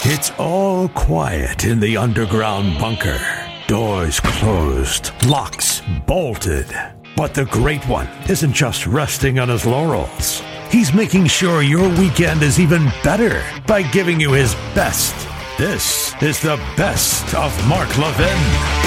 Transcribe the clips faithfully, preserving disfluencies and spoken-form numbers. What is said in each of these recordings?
It's all quiet in the underground bunker. Doors closed, locks bolted. But the Great One isn't just resting on his laurels. He's making sure your weekend is even better by giving you his best. This is the best of Mark Levin.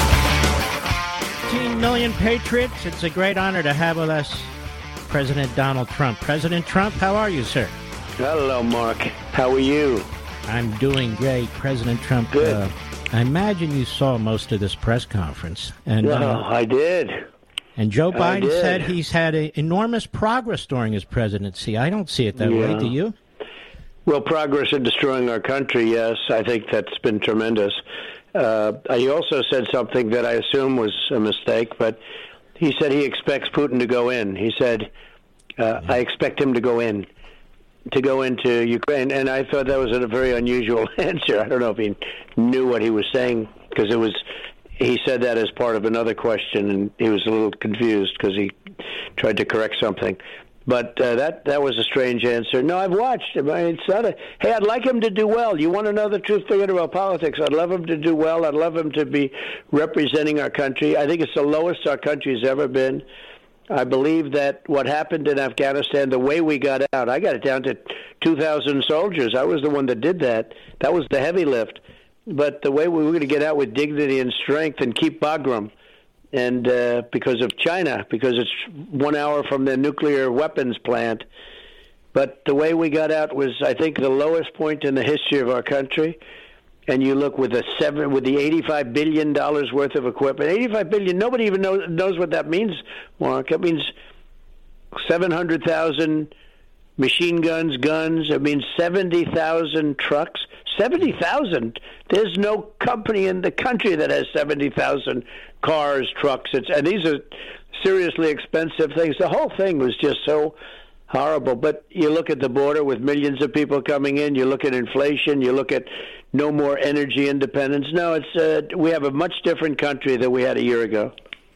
fifteen million patriots. It's a great honor to have with us President Donald Trump. President Trump, how are you, sir? Hello, Mark. How are you? I'm doing great. President Trump, Good. Uh, I imagine you saw most of this press conference. And, No, uh, I did. and Joe I Biden did. said he's had a, enormous progress during his presidency. I don't see it that way. Yeah. Do you? Well, progress in destroying our country, yes. I think that's been tremendous. Uh, he also said something that I assume was a mistake, but he said he expects Putin to go in. He said, uh, I expect him to go in. to go into Ukraine, and I thought that was a very unusual answer. I don't know if he knew what he was saying, because it was, he said that as part of another question, and he was a little confused because he tried to correct something. But uh, that that was a strange answer. No, I've watched him. I mean, it's not a, hey, I'd like him to do well. You want to know the truth? Forget about politics. I'd love him to do well. I'd love him to be representing our country. I think it's the lowest our country's ever been. I believe that what happened in Afghanistan, the way we got out, I got it down to two thousand soldiers. I was the one that did that. That was the heavy lift. But the way we were going to get out with dignity and strength and keep Bagram, and uh, because of China, because it's one hour from the nuclear weapons plant. But the way we got out was, I think, the lowest point in the history of our country. And you look with the seven, with the eighty-five billion dollars worth of equipment. eighty-five billion dollars, nobody even knows, knows what that means, Mark. It means seven hundred thousand machine guns, guns. It means seventy thousand trucks. seventy thousand. There's no company in the country that has seventy thousand cars, trucks. It's, and these are seriously expensive things. The whole thing was just so horrible. But you look at the border with millions of people coming in. You look at inflation. You look at no more energy independence. No, it's uh, we have a much different country than we had a year ago.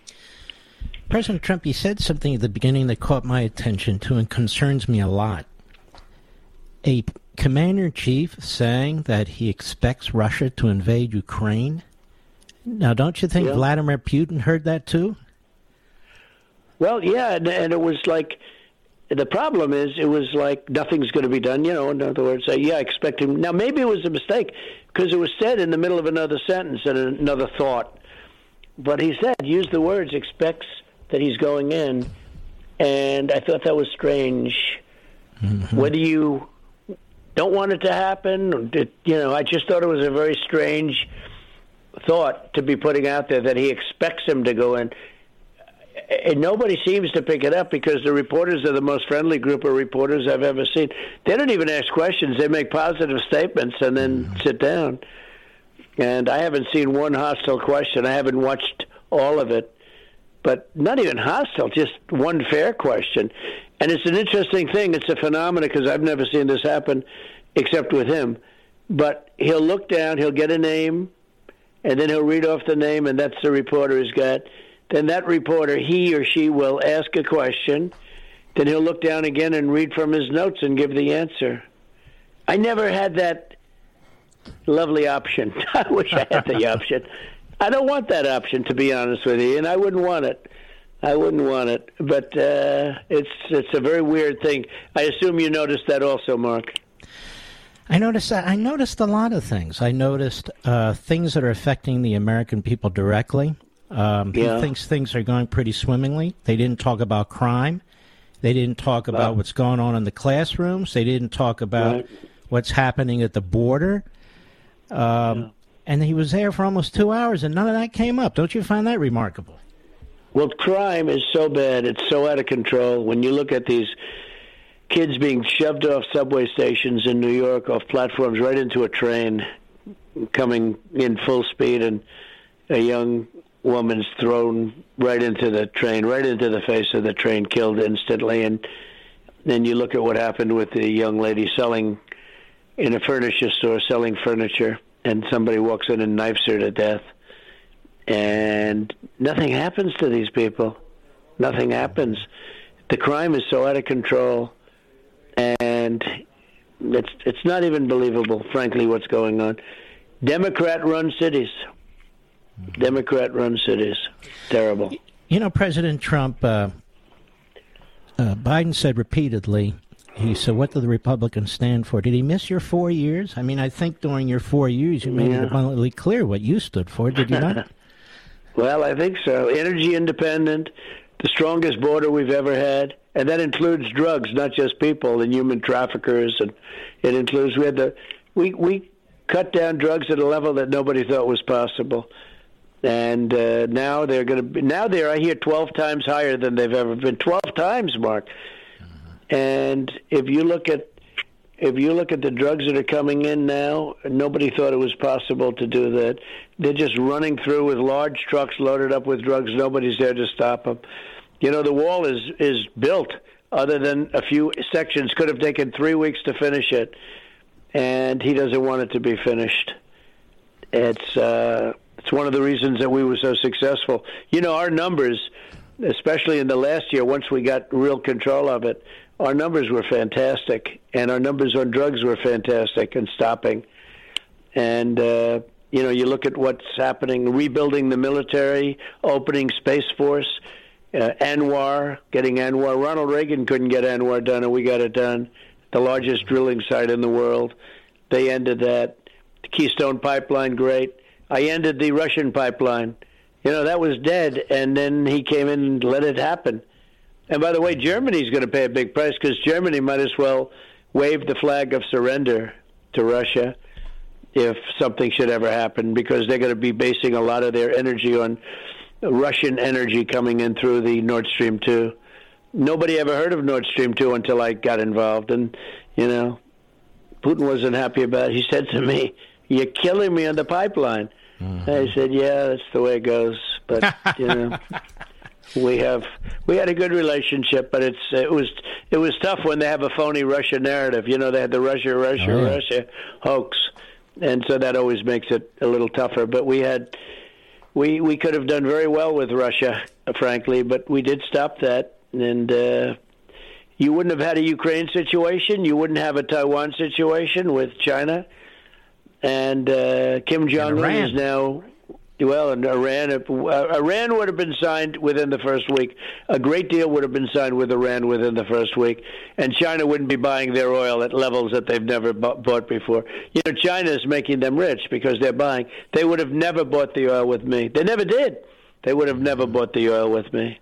President Trump, you said something at the beginning that caught my attention too and concerns me a lot. A commander-in-chief saying that he expects Russia to invade Ukraine. Now, don't you think Yeah. Vladimir Putin heard that too? Well, yeah, and, and it was like, the problem is, it was like nothing's going to be done. You know, in other words, uh, yeah, I expect him. Now, maybe it was a mistake because it was said in the middle of another sentence and another thought. But he said, use the words, expects that he's going in. And I thought that was strange. Mm-hmm. Whether you don't want it to happen, or did, you know, I just thought it was a very strange thought to be putting out there that he expects him to go in. And nobody seems to pick it up because the reporters are the most friendly group of reporters I've ever seen. They don't even ask questions. They make positive statements and then mm. sit down. And I haven't seen one hostile question. I haven't watched all of it. But not even hostile, just one fair question. And it's an interesting thing. It's a phenomenon because I've never seen this happen except with him. But he'll look down, he'll get a name, and then he'll read off the name, and that's the reporter he's got. Then that reporter, he or she, will ask a question. Then he'll look down again and read from his notes and give the answer. I never had that lovely option. I wish I had the option. I don't want that option, to be honest with you, and I wouldn't want it. I wouldn't want it. But uh, it's it's a very weird thing. I assume you noticed that also, Mark. I noticed that. I noticed a lot of things. I noticed uh, things that are affecting the American people directly. Um, yeah. He thinks things are going pretty swimmingly. They didn't talk about crime. They didn't talk about wow. what's going on in the classrooms. They didn't talk about right. what's happening at the border. Um, yeah. And he was there for almost two hours, and none of that came up. Don't you find that remarkable? Well, crime is so bad. It's so out of control. When you look at these kids being shoved off subway stations in New York, off platforms, right into a train, coming in full speed, and a young woman's thrown right into the train, right into the face of the train, killed instantly. And then you look at what happened with the young lady selling in a furniture store, selling furniture, and somebody walks in and knifes her to death. And nothing happens to these people. Nothing happens. The crime is so out of control. And it's it's not even believable, frankly, what's going on. Democrat-run cities. Mm-hmm. Democrat-run cities. Terrible. You know, President Trump, uh, uh, Biden said repeatedly, he said, what do the Republicans stand for? Did he miss your four years? I mean, I think during your four years you made yeah. it abundantly clear what you stood for, did you not? Well, I think so. Energy independent, the strongest border we've ever had, and that includes drugs, not just people and human traffickers. And it includes, we had the, we, we cut down drugs at a level that nobody thought was possible. And uh, now they're going to be, now they're, I hear, twelve times higher than they've ever been. twelve times, Mark. And if you look at if you look at the drugs that are coming in now, nobody thought it was possible to do that. They're just running through with large trucks loaded up with drugs. Nobody's there to stop them. You know, the wall is is built. Other than a few sections, could have taken three weeks to finish it, and he doesn't want it to be finished. It's uh, it's one of the reasons that we were so successful. You know, our numbers, especially in the last year, once we got real control of it, our numbers were fantastic, and our numbers on drugs were fantastic and stopping. And, uh, you know, you look at what's happening, rebuilding the military, opening Space Force, uh, ANWR, getting ANWR. Ronald Reagan couldn't get ANWR done, and we got it done. The largest drilling site in the world. They ended that. The Keystone Pipeline, great. I ended the Russian pipeline. You know, that was dead, and then he came in and let it happen. And by the way, Germany's going to pay a big price because Germany might as well wave the flag of surrender to Russia if something should ever happen, because they're going to be basing a lot of their energy on Russian energy coming in through the Nord Stream two. Nobody ever heard of Nord Stream two until I got involved. And, you know, Putin wasn't happy about it. He said to me, "You're killing me on the pipeline." Mm-hmm. I said, "Yeah, that's the way it goes." But, you know... We have we had a good relationship, but it's it was it was tough when they have a phony Russia narrative. You know, they had the Russia, Russia, oh, yeah. Russia hoax, and so that always makes it a little tougher. But we had we we could have done very well with Russia, frankly, but we did stop that. And uh, you wouldn't have had a Ukraine situation. You wouldn't have a Taiwan situation with China, and uh, Kim Jong Un is now. Well, and Iran, uh, Iran would have been signed within the first week. A great deal would have been signed with Iran within the first week, and China wouldn't be buying their oil at levels that they've never bu- bought before. You know, China is making them rich because they're buying. They would have never bought the oil with me. They never did. They would have never bought the oil with me.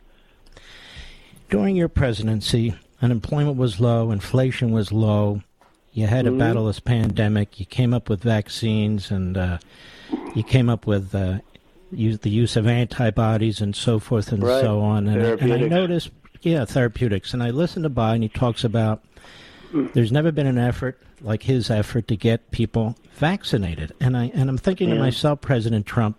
During your presidency, unemployment was low, inflation was low. You had to mm-hmm. battle this pandemic. You came up with vaccines, and uh, you came up with uh, use, the use of antibodies and so forth and right. so on. And I, and I noticed, yeah, therapeutics. And I listened to Biden. He talks about there's never been an effort like his effort to get people vaccinated. And I and I'm thinking yeah. to myself, President Trump,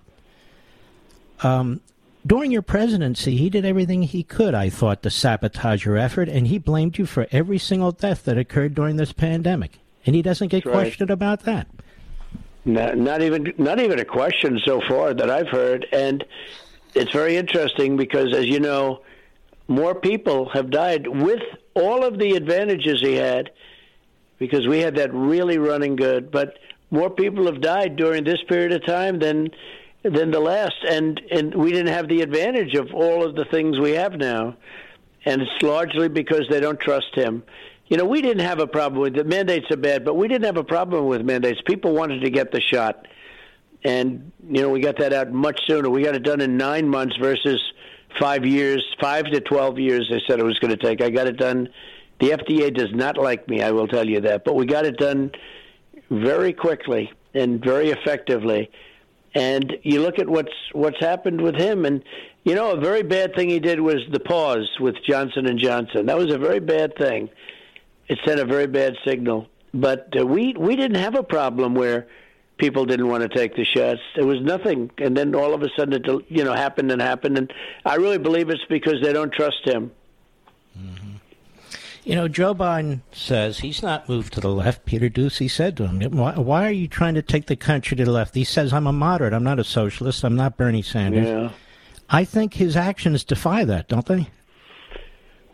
um, during your presidency, he did everything he could, I thought, to sabotage your effort, and he blamed you for every single death that occurred during this pandemic. And he doesn't get That's questioned right. about that. Not, not even not even a question so far that I've heard. And it's very interesting because, as you know, more people have died with all of the advantages he had, because we had that really running good. But more people have died during this period of time than than the last, and and we didn't have the advantage of all of the things we have now. And it's largely because they don't trust him. You know, we didn't have a problem with the mandates are bad, but we didn't have a problem with mandates. People wanted to get the shot. And, you know, we got that out much sooner. We got it done in nine months versus five years, five to twelve years they said it was going to take. I got it done. The F D A does not like me, I will tell you that. But we got it done very quickly and very effectively. And you look at what's what's happened with him, and you know, a very bad thing he did was the pause with Johnson and Johnson. That was a very bad thing. It sent a very bad signal. But uh, we we didn't have a problem where people didn't want to take the shots. There was nothing, and then all of a sudden it you know happened and happened. And I really believe it's because they don't trust him. Mm-hmm. You know, Joe Biden says he's not moved to the left. Peter Doocy said to him, why, why are you trying to take the country to the left? He says, I'm a moderate. I'm not a socialist. I'm not Bernie Sanders. Yeah. I think his actions defy that, don't they?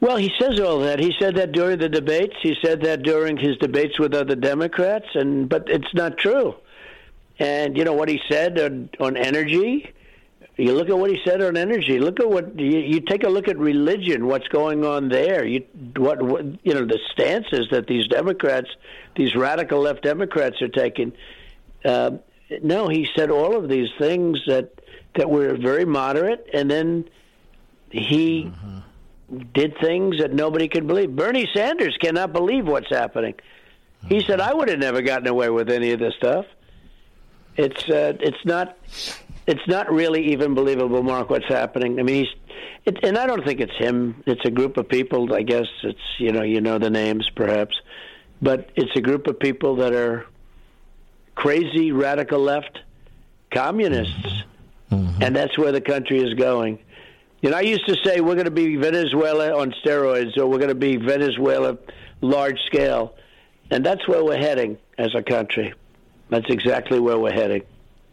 Well, he says all that. He said that during the debates. He said that during his debates with other Democrats, and but it's not true. And you know what he said on, on energy? You look at what he said on energy. Look at what you, you take a look at religion. What's going on there? You what, what you know the stances that these Democrats, these radical left Democrats, are taking. Uh, no, he said all of these things that that were very moderate, and then he. Mm-hmm. did things that nobody could believe. Bernie Sanders cannot believe what's happening. He said, I would have never gotten away with any of this stuff. It's uh, it's not it's not really even believable, Mark, what's happening. I mean, he's, it, and I don't think it's him. It's a group of people, I guess. It's, you know, you know the names, perhaps. But it's a group of people that are crazy, radical left communists. Mm-hmm. And that's where the country is going. You know, I used to say we're going to be Venezuela on steroids, or we're going to be Venezuela large scale. And that's where we're heading as a country. That's exactly where we're heading.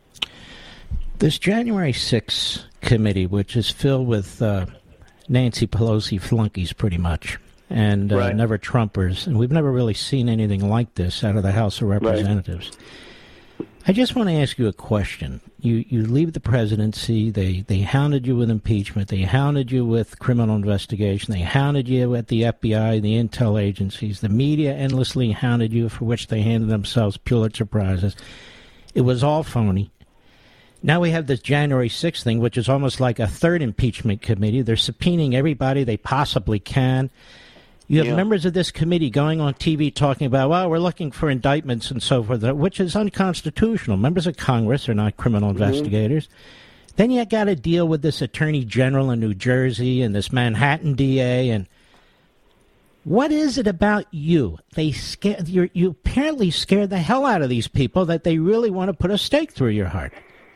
This January sixth committee, which is filled with uh, Nancy Pelosi flunkies pretty much, and uh, right. never Trumpers, and we've never really seen anything like this out of the House of Representatives. Right. I just want to ask you a question. You you leave the presidency, they, they hounded you with impeachment, they hounded you with criminal investigation, they hounded you at the F B I, the intel agencies, the media endlessly hounded you, for which they handed themselves Pulitzer Prizes. It was all phony. Now we have this January sixth thing, which is almost like a third impeachment committee. They're subpoenaing everybody they possibly can. You have yeah. members of this committee going on T V talking about, well, we're looking for indictments and so forth, which is unconstitutional. Members of Congress are not criminal mm-hmm. investigators. Then you got to deal with this attorney general in New Jersey and this Manhattan D A. And what is it about you? They scare, you're, you apparently scared the hell out of these people that they really want to put a stake through your heart.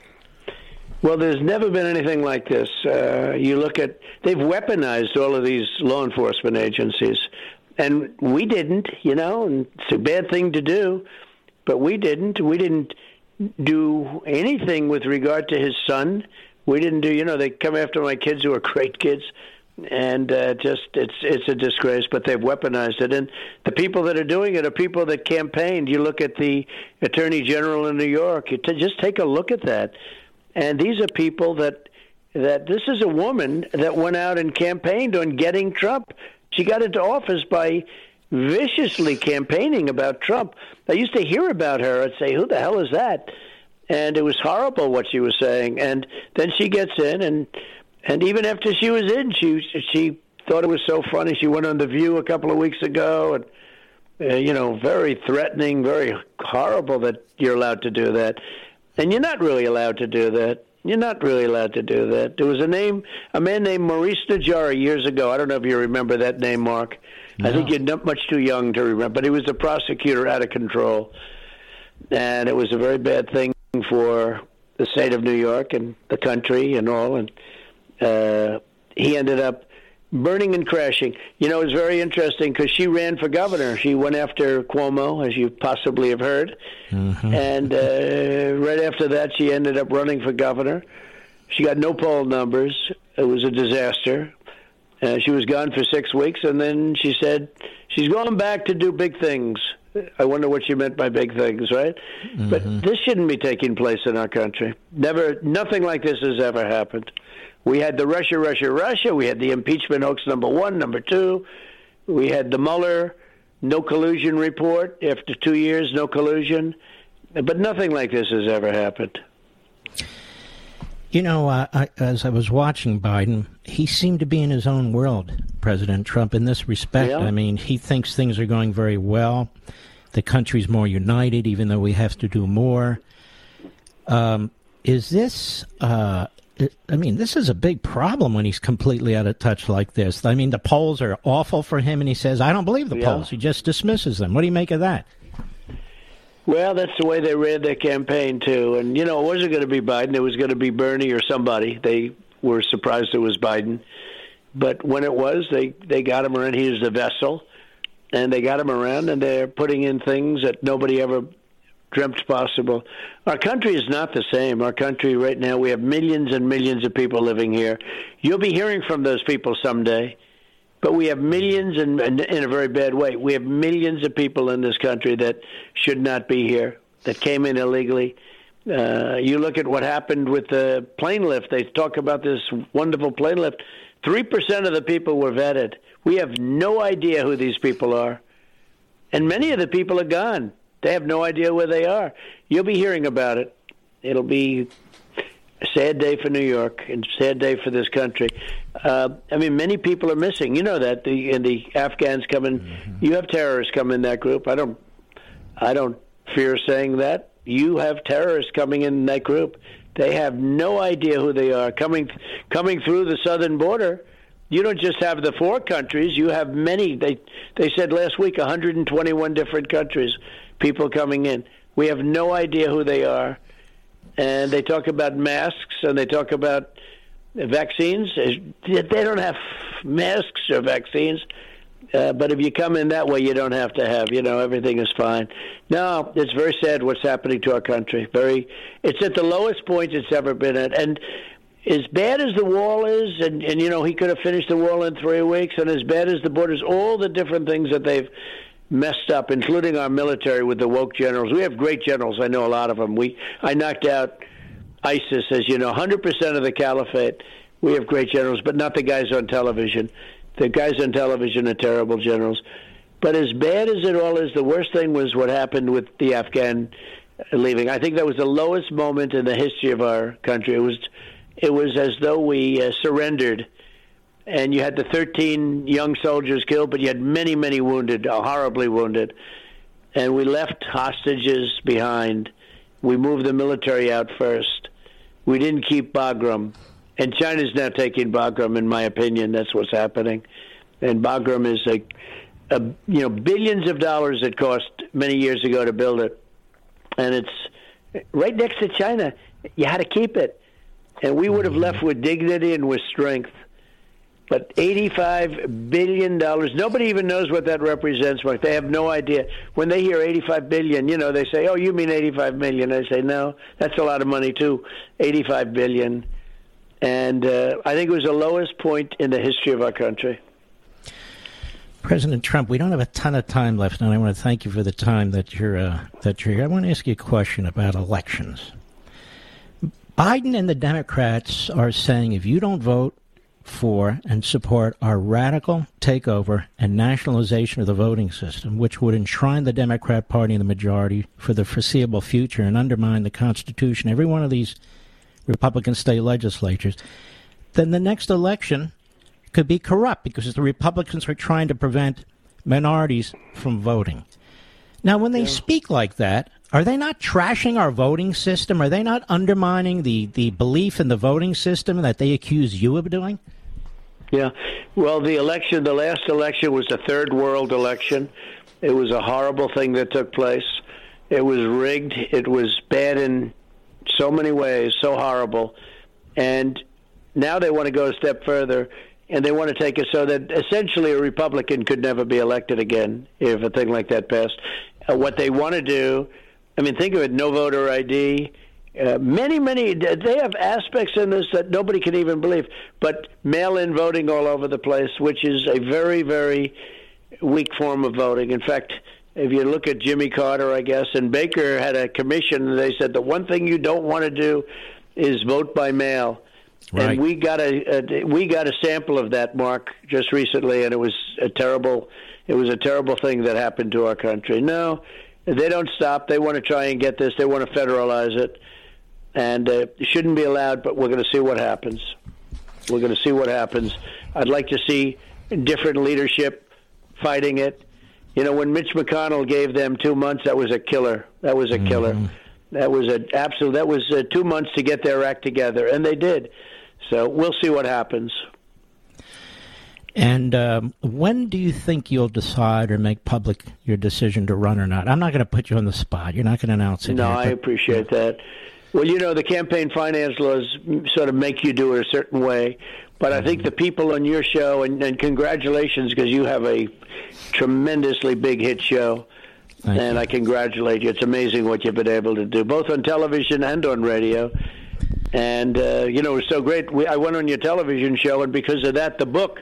Well, there's never been anything like this. Uh, you look at, they've weaponized all of these law enforcement agencies. And we didn't, you know, and it's a bad thing to do, but we didn't. We didn't do anything with regard to his son. We didn't do, you know, they come after my kids who are great kids. And uh, just, it's it's a disgrace, but they've weaponized it. And the people that are doing it are people that campaigned. You look at the Attorney General in New York, you t- just take a look at that. And these are people that, that this is a woman that went out and campaigned on getting Trump. She got into office by viciously campaigning about Trump. I used to hear about her. I'd say, who the hell is that? And it was horrible what she was saying. And then she gets in, and and even after she was in, she she thought it was so funny. She went on The View a couple of weeks ago, and, uh, you know, very threatening, very horrible that you're allowed to do that. And you're not really allowed to do that. You're not really allowed to do that. There was a name, a man named Maurice Najara years ago. I don't know if you remember that name, Mark. No. I think you're not much too young to remember. But he was a prosecutor out of control. And it was a very bad thing for the state of New York and the country and all. And uh, he ended up burning and crashing. You know, it was very interesting because she ran for governor. She went after Cuomo, as you possibly have heard. Mm-hmm. And uh, right after that, she ended up running for governor. She got no poll numbers. It was a disaster. Uh, she was gone for six weeks, and then she said she's going back to do big things. I wonder what she meant by big things, right? Mm-hmm. But this shouldn't be taking place in our country. Never, nothing like this has ever happened. We had the Russia, Russia, Russia. We had the impeachment hoax number one, number two. We had the Mueller no collusion report. After two years, no collusion. But nothing like this has ever happened. You know, uh, I, as I was watching Biden, he seemed to be in his own world, President Trump, in this respect. Yeah. I mean, he thinks things are going very well. The country's more united, even though we have to do more. Um, is this... Uh, I mean, this is a big problem when he's completely out of touch like this. I mean, the polls are awful for him, and he says, I don't believe the yeah. polls. He just dismisses them. What do you make of that? Well, that's the way they ran their campaign, too. And, you know, it wasn't going to be Biden. It was going to be Bernie or somebody. They were surprised it was Biden. But when it was, they, they got him around. He was the vessel. And they got him around, and they're putting in things that nobody ever dreamt possible. Our country is not the same. Our country right now, we have millions and millions of people living here. You'll be hearing from those people someday. But we have millions, and in, in a very bad way, we have millions of people in this country that should not be here, that came in illegally. Uh, you look at what happened with the plane lift. They talk about this wonderful plane lift. Three percent of the people were vetted. We have no idea who these people are. And many of the people are gone. They have no idea where they are. You'll be hearing about it. It'll be a sad day for New York and a sad day for this country. Uh, I mean, many people are missing. You know that the and the Afghans come in. Mm-hmm. You have terrorists come in that group. I don't. I don't fear saying that. You have terrorists coming in that group. They have no idea who they are coming coming through the southern border. You don't just have the four countries. You have many. They they said last week one hundred twenty-one different countries, people coming in. We have no idea who they are. And they talk about masks and they talk about vaccines. They don't have masks or vaccines. Uh, but if you come in that way, you don't have to have, you know, everything is fine. No, it's very sad what's happening to our country. Very, it's at the lowest point it's ever been at. And as bad as the wall is, and, and, you know, he could have finished the wall in three weeks, and as bad as the borders, all the different things that they've messed up, including our military with the woke generals. We have great generals. I know a lot of them. We I knocked out ISIS, as you know, one hundred percent of the caliphate. We have great generals, but not the guys on television. The guys on television are terrible generals. But as bad as it all is, the worst thing was what happened with the Afghan leaving. I think that was the lowest moment in the history of our country. It was, it was as though we uh, surrendered. And you had the thirteen young soldiers killed, but you had many, many wounded, uh, horribly wounded. And we left hostages behind. We moved the military out first. We didn't keep Bagram. And China's now taking Bagram, in my opinion. That's what's happening. And Bagram is a, a you know, billions of dollars it cost many years ago to build it. And it's right next to China. You had to keep it. And we would have left with dignity and with strength. But eighty-five billion dollars, nobody even knows what that represents, Mark. They have no idea. When they hear eighty-five billion dollars, you know, they say, oh, you mean eighty-five million dollars. I say, no, that's a lot of money, too, eighty-five billion dollars. And uh, I think it was the lowest point in the history of our country. President Trump, we don't have a ton of time left, and I want to thank you for the time that you're, uh, that you're here. I want to ask you a question about elections. Biden and the Democrats are saying if you don't vote for and support our radical takeover and nationalization of the voting system, which would enshrine the Democrat Party in the majority for the foreseeable future and undermine the Constitution, every one of these Republican state legislatures, then the next election could be corrupt because the Republicans are trying to prevent minorities from voting. Now, when they yeah. speak like that, are they not trashing our voting system? Are they not undermining the, the belief in the voting system that they accuse you of doing? Yeah. Well, the election, the last election was a third world election. It was a horrible thing that took place. It was rigged. It was bad in so many ways, so horrible. And now they want to go a step further, and they want to take it so that essentially a Republican could never be elected again if a thing like that passed. Uh, what they want to do, I mean, think of it, no voter I D. Uh, many, many, they have aspects in this that nobody can even believe. But mail-in voting all over the place, which is a very, very weak form of voting. In fact, if you look at Jimmy Carter, I guess, and Baker had a commission, and they said the one thing you don't want to do is vote by mail. Right. And we got a, a we got a sample of that, Mark, just recently, and it was a terrible it was a terrible thing that happened to our country. No, they don't stop. They want to try and get this. They want to federalize it, and uh, it shouldn't be allowed. But we're going to see what happens. We're going to see what happens. I'd like to see different leadership fighting it. You know, when Mitch McConnell gave them two months, that was a killer. That was a mm-hmm. killer. That was an absolute. That was uh, two months to get their act together, and they did. So we'll see what happens. And um, when do you think you'll decide or make public your decision to run or not? I'm not going to put you on the spot. You're not going to announce it. No, yet, I but, appreciate yeah. that. Well, you know, the campaign finance laws sort of make you do it a certain way. But I think the people on your show, and, and congratulations, because you have a tremendously big hit show. Thank and you. I congratulate you. It's amazing what you've been able to do, both on television and on radio. And, uh, you know, it was so great. We, I went on your television show, and because of that, the book,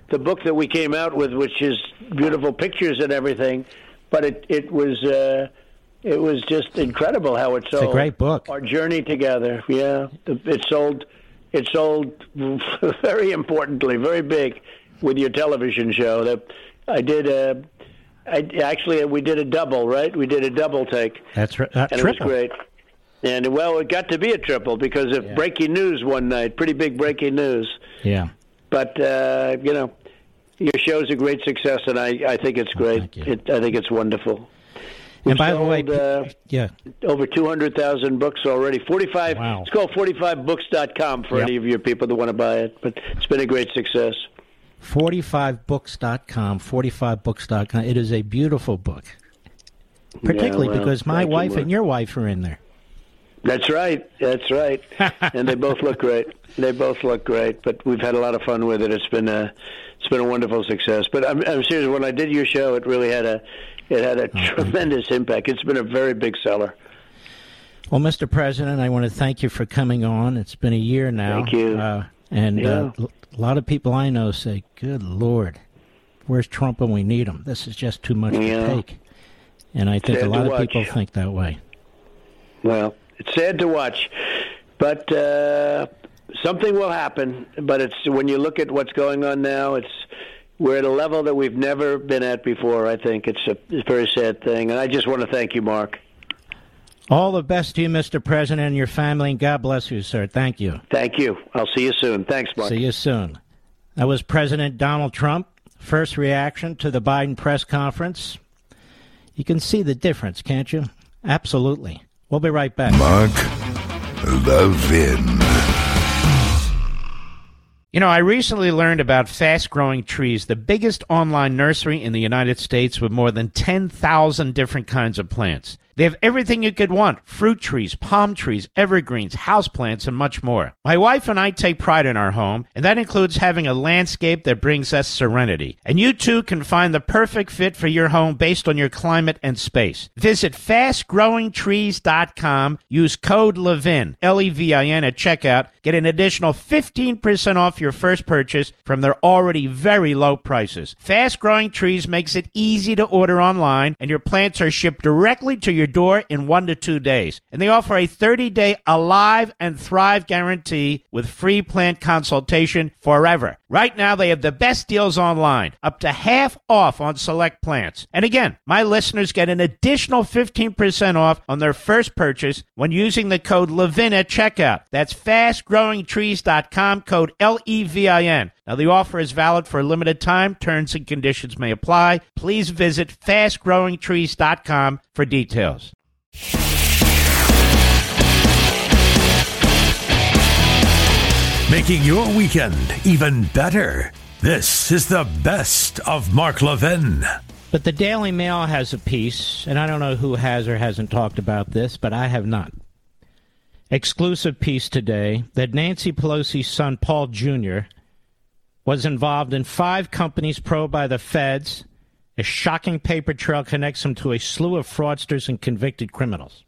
the book that we came out with, which is beautiful pictures and everything, but it it was uh, it was just incredible how it sold. It's a great book. Our journey together, yeah, it sold. It sold very importantly, very big, with your television show. That I did a, I actually we did a double, right? We did a double take. That's right. Uh, and triple. It was great. And well, it got to be a triple because of yeah. breaking news one night, pretty big breaking news. Yeah. But uh, you know, your show's a great success, and I, I think it's great. Oh, thank you. It, I think it's wonderful. And We've by sold, the way, uh, yeah, over two hundred thousand books already. forty-five. Wow. It's called forty-five books dot com for yep. any of your people that want to buy it. But it's been a great success. forty-five books dot com, forty-five books dot com. It is a beautiful book, particularly yeah, well, because my wife you, and your wife are in there. That's right. That's right. And they both look great. They both look great. But we've had a lot of fun with it. It's been a, it's been a wonderful success. But I'm, I'm serious. When I did your show, it really had a, it had a oh, tremendous impact. It's been a very big seller. Well, Mister President, I want to thank you for coming on. It's been a year now. Thank you. Uh, and yeah. uh, a lot of people I know say, "Good Lord, where's Trump when we need him? This is just too much yeah. to take." And I think Sad a lot of watch. people think that way. Well, it's sad to watch, but uh, something will happen. But it's when you look at what's going on now, it's we're at a level that we've never been at before. I think it's a, it's a very sad thing, and I just want to thank you, Mark. All the best to you, Mister President, and your family, and God bless you, sir. Thank you. Thank you. I'll see you soon. Thanks, Mark. See you soon. That was President Donald Trump. First reaction to the Biden press conference. You can see the difference, can't you? Absolutely. We'll be right back. Mark Levin. You know, I recently learned about Fast Growing Trees, the biggest online nursery in the United States with more than ten thousand different kinds of plants. They have everything you could want: fruit trees, palm trees, evergreens, houseplants, and much more. My wife and I take pride in our home, and that includes having a landscape that brings us serenity. And you too can find the perfect fit for your home based on your climate and space. Visit fast growing trees dot com. Use code LEVIN, L E V I N, at checkout. Get an additional fifteen percent off your first purchase from their already very low prices. Fast Growing Trees makes it easy to order online, and your plants are shipped directly to your door in one to two days. And they offer a thirty-day Alive and Thrive guarantee with free plant consultation forever. Right now, they have the best deals online, up to half off on select plants. And again, my listeners get an additional fifteen percent off on their first purchase when using the code LEVIN at checkout. That's fast growing trees dot com, code L E V I N. Now, the offer is valid for a limited time. Terms and conditions may apply. Please visit fast growing trees dot com for details. Making your weekend even better. This is the best of Mark Levin. But the Daily Mail has a piece, and I don't know who has or hasn't talked about this, but I have not. Exclusive piece today that Nancy Pelosi's son, Paul Junior, was involved in five companies probed by the feds. A shocking paper trail connects him to a slew of fraudsters and convicted criminals.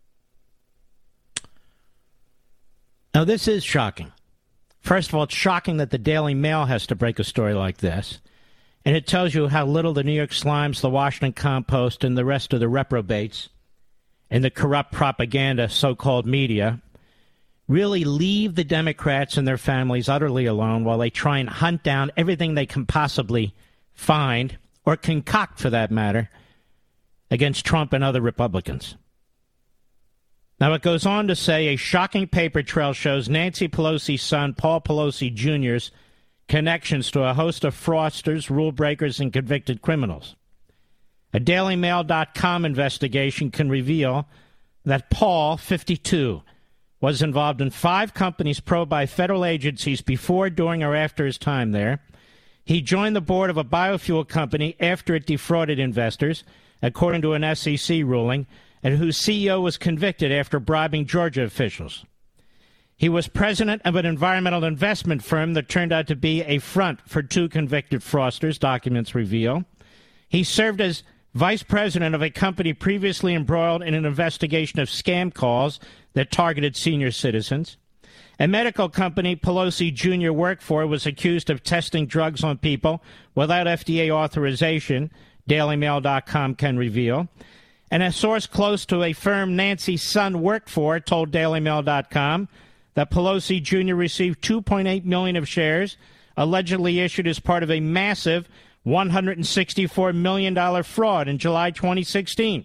Now, this is shocking. First of all, it's shocking that the Daily Mail has to break a story like this. And it tells you how little the New York Slimes, the Washington Compost, and the rest of the reprobates and the corrupt propaganda so-called media really leave the Democrats and their families utterly alone while they try and hunt down everything they can possibly find, or concoct for that matter, against Trump and other Republicans. Now, it goes on to say a shocking paper trail shows Nancy Pelosi's son, Paul Pelosi Junior's connections to a host of fraudsters, rule breakers, and convicted criminals. A Daily Mail dot com investigation can reveal that Paul, fifty-two, was involved in five companies probed by federal agencies before, during, or after his time there. He joined the board of a biofuel company after it defrauded investors, according to an S E C ruling, and whose C E O was convicted after bribing Georgia officials. He was president of an environmental investment firm that turned out to be a front for two convicted fraudsters, documents reveal. He served as vice president of a company previously embroiled in an investigation of scam calls that targeted senior citizens. A medical company Pelosi Junior worked for was accused of testing drugs on people without F D A authorization, Daily Mail dot com can reveal. And a source close to a firm Nancy's son worked for told Daily Mail dot com that Pelosi Junior received two point eight million dollars of shares allegedly issued as part of a massive one hundred sixty-four million dollars fraud in July twenty sixteen.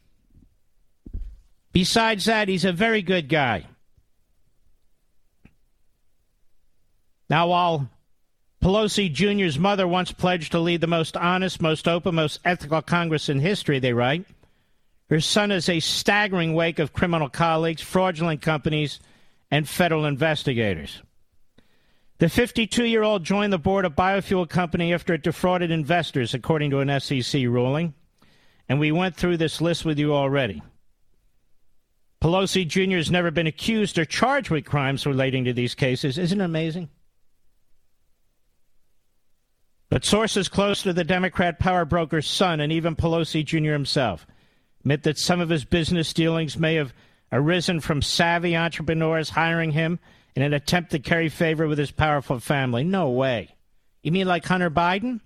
Besides that, he's a very good guy. Now, while Pelosi Junior's mother once pledged to lead the most honest, most open, most ethical Congress in history, they write, her son is a staggering wake of criminal colleagues, fraudulent companies, and federal investigators. The fifty-two-year-old joined the board of biofuel company after it defrauded investors, according to an S E C ruling. And we went through this list with you already. Pelosi Junior has never been accused or charged with crimes relating to these cases. Isn't it amazing? But sources close to the Democrat power broker's son and even Pelosi Junior himself admit that some of his business dealings may have arisen from savvy entrepreneurs hiring him in an attempt to carry favor with his powerful family. No way. You mean like Hunter Biden?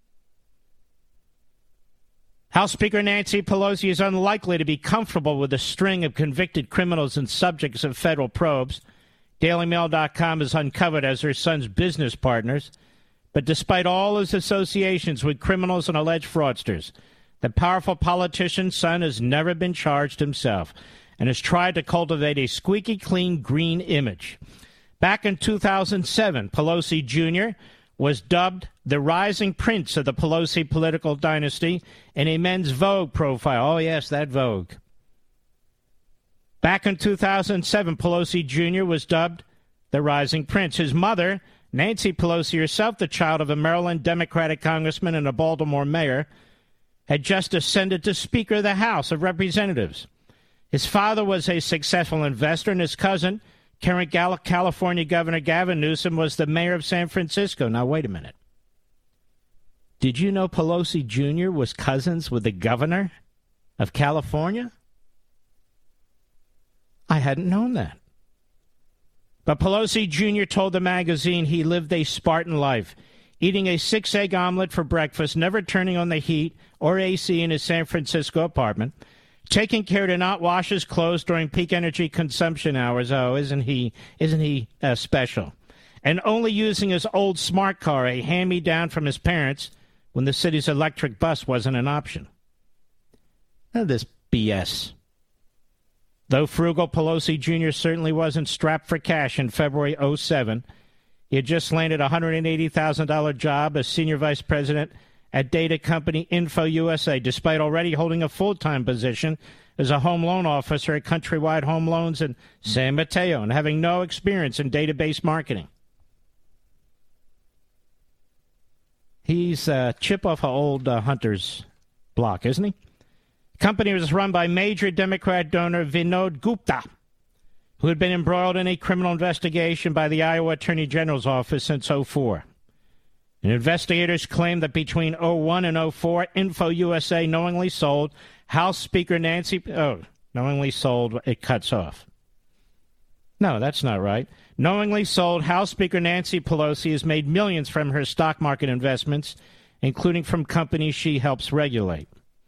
House Speaker Nancy Pelosi is unlikely to be comfortable with a string of convicted criminals and subjects of federal probes. Daily Mail dot com has uncovered as her son's business partners. But despite all his associations with criminals and alleged fraudsters, the powerful politician's son has never been charged himself and has tried to cultivate a squeaky clean green image. Back in two thousand seven, Pelosi Junior was dubbed the rising prince of the Pelosi political dynasty in a Men's Vogue profile. Oh, yes, that Vogue. Back in two thousand seven, Pelosi Junior was dubbed the rising prince. His mother, Nancy Pelosi, herself the child of a Maryland Democratic congressman and a Baltimore mayor, had just ascended to Speaker of the House of Representatives. His father was a successful investor, and his cousin, current California Governor Gavin Newsom, was the mayor of San Francisco. Now, wait a minute. Did you know Pelosi Junior was cousins with the governor of California? I hadn't known that. But Pelosi Junior told the magazine he lived a Spartan life, eating a six-egg omelet for breakfast, never turning on the heat or A C in his San Francisco apartment, taking care to not wash his clothes during peak energy consumption hours. Oh, isn't he, isn't he uh, special? And only using his old smart car, a hand-me-down from his parents, when the city's electric bus wasn't an option. None of this B S. Though frugal, Pelosi Junior certainly wasn't strapped for cash in February oh seven. He had just landed a one hundred eighty thousand dollars job as senior vice president at data company InfoUSA, despite already holding a full-time position as a home loan officer at Countrywide Home Loans in San Mateo and having no experience in database marketing. He's a chip off an old uh, Hunter's block, isn't he? The company was run by major Democrat donor Vinod Gupta, who had been embroiled in a criminal investigation by the Iowa Attorney General's office since oh four. And investigators claim that between oh one and oh four, InfoUSA knowingly sold House Speaker Nancy... Oh, knowingly sold... It cuts off. No, that's not right. Knowingly sold House Speaker Nancy Pelosi has made millions from her stock market investments, including from companies she helps regulate.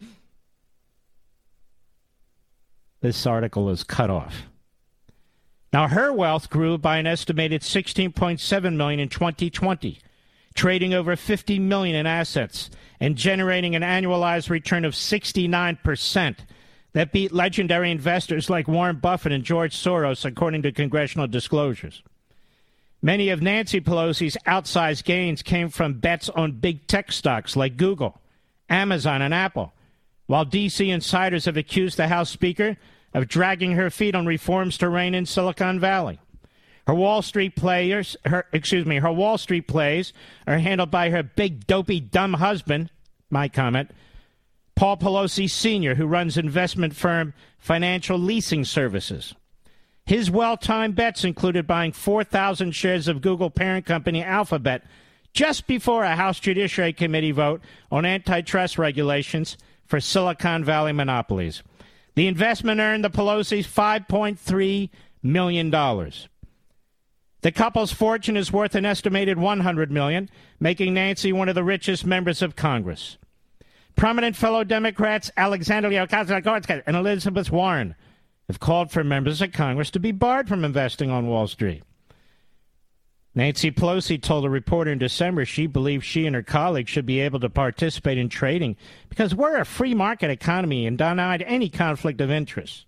This article is cut off. Now, her wealth grew by an estimated sixteen point seven million dollars in twenty twenty, trading over fifty million dollars in assets and generating an annualized return of sixty-nine percent. That beat legendary investors like Warren Buffett and George Soros, according to congressional disclosures. Many of Nancy Pelosi's outsized gains came from bets on big tech stocks like Google, Amazon, and Apple, while D C insiders have accused the House Speaker of dragging her feet on reforms to reign in Silicon Valley. Her Wall Street players, her excuse me, her Wall Street plays are handled by her big dopey dumb husband, my comment, Paul Pelosi Senior, who runs investment firm Financial Leasing Services. His well-timed bets included buying four thousand shares of Google parent company Alphabet just before a House Judiciary Committee vote on antitrust regulations for Silicon Valley monopolies. The investment earned the Pelosi's five point three million dollars. The couple's fortune is worth an estimated one hundred million dollars, making Nancy one of the richest members of Congress. Prominent fellow Democrats Alexandria Ocasio-Cortez and Elizabeth Warren have called for members of Congress to be barred from investing on Wall Street. Nancy Pelosi told a reporter in December she believes she and her colleagues should be able to participate in trading because we're a free market economy and denied any conflict of interest.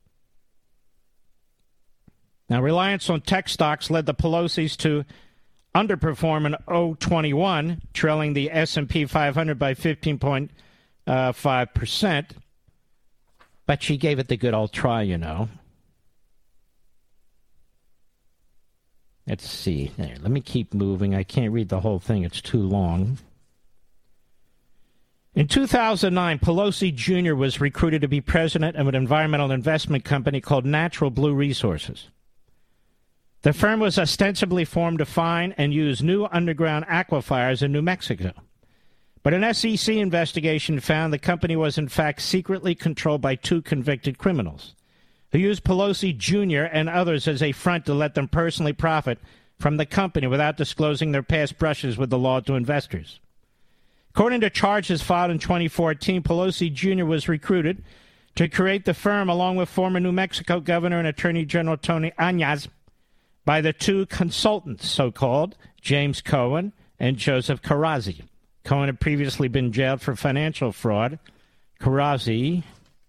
Now, reliance on tech stocks led the Pelosi's to underperform in oh twenty-one, trailing the S and P five hundred by fifteen point five percent. But she gave it the good old try, you know. Let's see. There, let me keep moving. I can't read the whole thing. It's too long. In two thousand nine, Pelosi Junior was recruited to be president of an environmental investment company called Natural Blue Resources. The firm was ostensibly formed to find and use new underground aquifers in New Mexico. But an S E C investigation found the company was in fact secretly controlled by two convicted criminals who used Pelosi Junior and others as a front to let them personally profit from the company without disclosing their past brushes with the law to investors. According to charges filed in twenty fourteen, Pelosi Junior was recruited to create the firm along with former New Mexico Governor and Attorney General Tony Añaz by the two consultants, so-called, James Cohen and Joseph Karazi. Cohen had previously been jailed for financial fraud. Karazi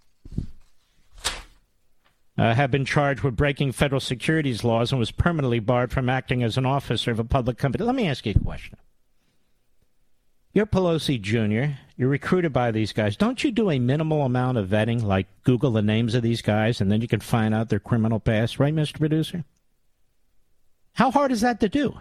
uh, had been charged with breaking federal securities laws and was permanently barred from acting as an officer of a public company. Let me ask you a question. You're Pelosi Junior You're recruited by these guys. Don't you do a minimal amount of vetting, like Google the names of these guys, and then you can find out their criminal past, right, Mister Producer? How hard is that to do?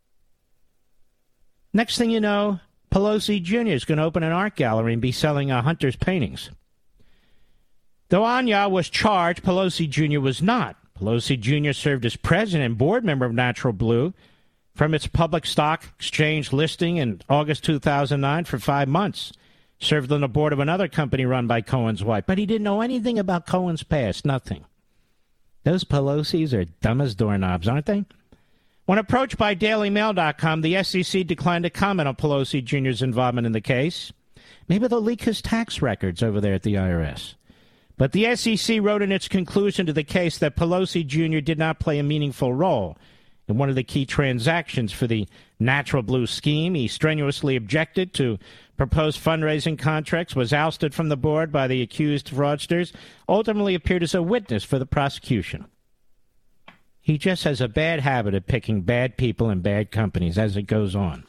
Next thing you know, Pelosi Junior is going to open an art gallery and be selling uh, Hunter's paintings. Though Añaz was charged, Pelosi Junior was not. Pelosi Junior served as president and board member of Natural Blue from its public stock exchange listing in August two thousand nine for five months. Served on the board of another company run by Cohen's wife. But he didn't know anything about Cohen's past, nothing. Those Pelosi's are dumb as doorknobs, aren't they? When approached by Daily Mail dot com, the S E C declined to comment on Pelosi Junior's involvement in the case. Maybe they'll leak his tax records over there at the I R S. But the S E C wrote in its conclusion to the case that Pelosi Junior did not play a meaningful role in one of the key transactions for the Natural Blue scheme. He strenuously objected to proposed fundraising contracts, was ousted from the board by the accused fraudsters, ultimately appeared as a witness for the prosecution. He just has a bad habit of picking bad people and bad companies as it goes on.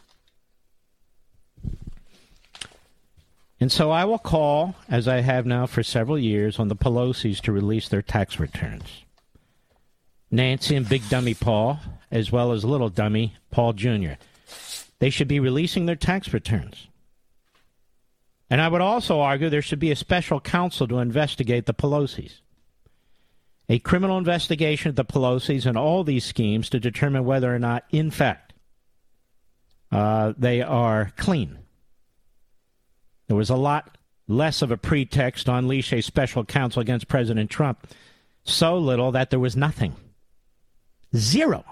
And so I will call, as I have now for several years, on the Pelosi's to release their tax returns. Nancy and Big Dummy Paul, as well as Little Dummy Paul Junior They should be releasing their tax returns. And I would also argue there should be a special counsel to investigate the Pelosi's. A criminal investigation of the Pelosi's and all these schemes to determine whether or not, in fact, uh, they are clean. There was a lot less of a pretext to unleash a special counsel against President Trump. So little that there was nothing. Zero.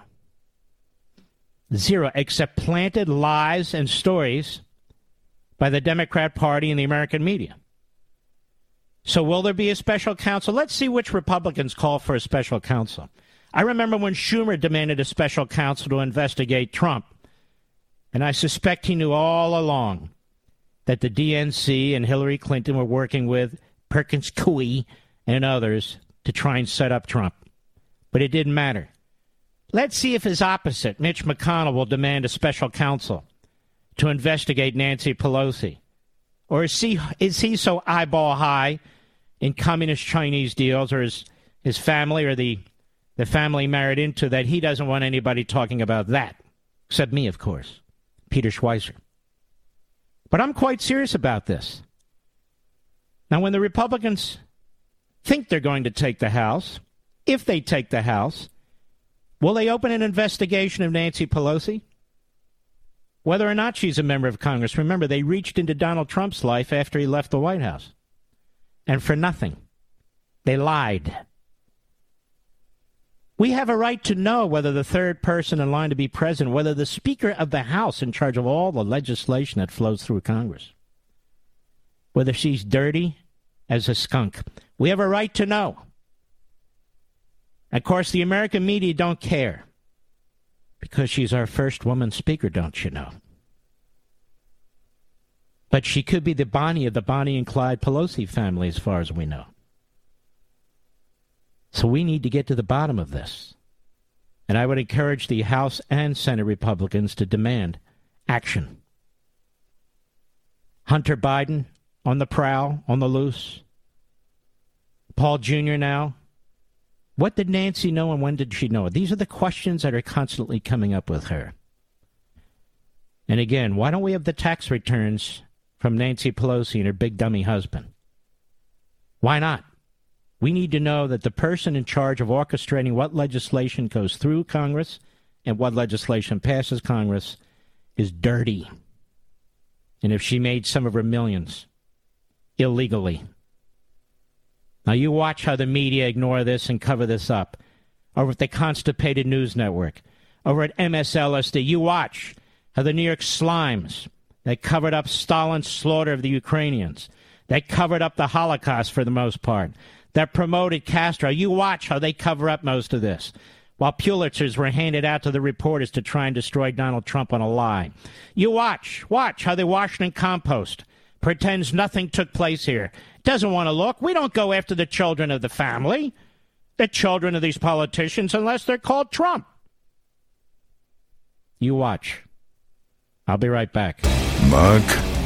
Zero, except planted lies and stories by the Democrat Party and the American media. So will there be a special counsel? Let's see which Republicans call for a special counsel. I remember when Schumer demanded a special counsel to investigate Trump, and I suspect he knew all along that the D N C and Hillary Clinton were working with Perkins Coie and others to try and set up Trump. But it didn't matter. Let's see if his opposite, Mitch McConnell, will demand a special counsel to investigate Nancy Pelosi. Or is he, is he so eyeball high in communist Chinese deals, or is his family or the, the family married into that he doesn't want anybody talking about that? Except me, of course, Peter Schweizer. But I'm quite serious about this. Now, when the Republicans think they're going to take the House, if they take the House, will they open an investigation of Nancy Pelosi? Whether or not she's a member of Congress. Remember, they reached into Donald Trump's life after he left the White House. And for nothing. They lied. We have a right to know whether the third person in line to be president, whether the Speaker of the House in charge of all the legislation that flows through Congress, whether she's dirty as a skunk. We have a right to know. Of course, the American media don't care because she's our first woman speaker, don't you know? But she could be the Bonnie of the Bonnie and Clyde Pelosi family as far as we know. So we need to get to the bottom of this. And I would encourage the House and Senate Republicans to demand action. Hunter Biden on the prowl, on the loose. Paul Junior now. What did Nancy know and when did she know it? These are the questions that are constantly coming up with her. And again, why don't we have the tax returns from Nancy Pelosi and her big dummy husband? Why not? We need to know that the person in charge of orchestrating what legislation goes through Congress and what legislation passes Congress is dirty. And if she made some of her millions illegally. Now you watch how the media ignore this and cover this up. Over at the Constipated News Network. Over at M S L S D. You watch how the New York Slimes, they covered up Stalin's slaughter of the Ukrainians. They covered up the Holocaust for the most part. That promoted Castro. You watch how they cover up most of this. While Pulitzers were handed out to the reporters to try and destroy Donald Trump on a lie. You watch. Watch how the Washington Compost pretends nothing took place here. Doesn't want to look. We don't go after the children of the family, the children of these politicians, unless they're called Trump. You watch. I'll be right back. Mark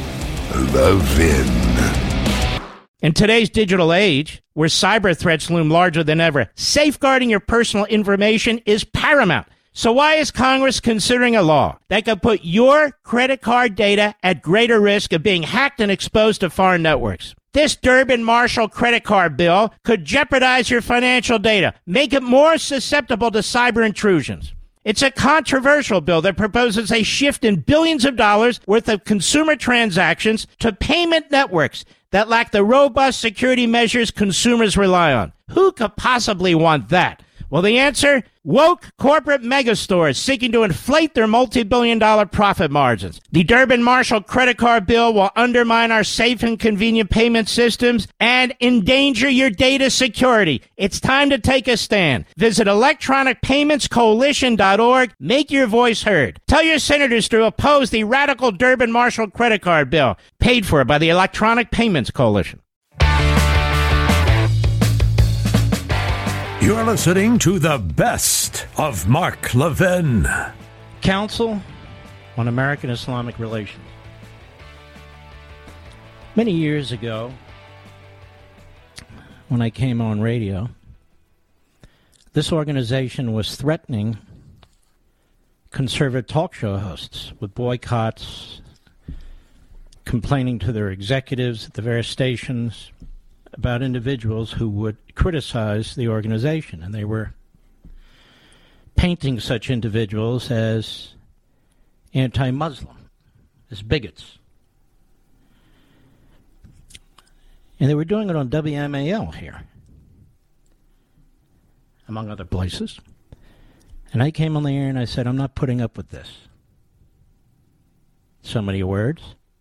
Levin. In today's digital age, where cyber threats loom larger than ever, safeguarding your personal information is paramount. So why is Congress considering a law that could put your credit card data at greater risk of being hacked and exposed to foreign networks? This Durbin-Marshall credit card bill could jeopardize your financial data, make it more susceptible to cyber intrusions. It's a controversial bill that proposes a shift in billions of dollars worth of consumer transactions to payment networks that lack the robust security measures consumers rely on. Who could possibly want that? Well, the answer? Woke corporate megastores seeking to inflate their multi-billion dollar profit margins. The Durbin-Marshall credit card bill will undermine our safe and convenient payment systems and endanger your data security. It's time to take a stand. Visit electronic payments coalition dot org. Make your voice heard. Tell your senators to oppose the radical Durbin-Marshall credit card bill, paid for by the Electronic Payments Coalition. You're listening to the best of Mark Levin. Council on American Islamic Relations. Many years ago, when I came on radio, this organization was threatening conservative talk show hosts with boycotts, complaining to their executives at the various stations about individuals who would criticize the organization. And they were painting such individuals as anti-Muslim, as bigots. And they were doing it on W M A L here, among other places. And I came on the air and I said, I'm not putting up with this. So many words.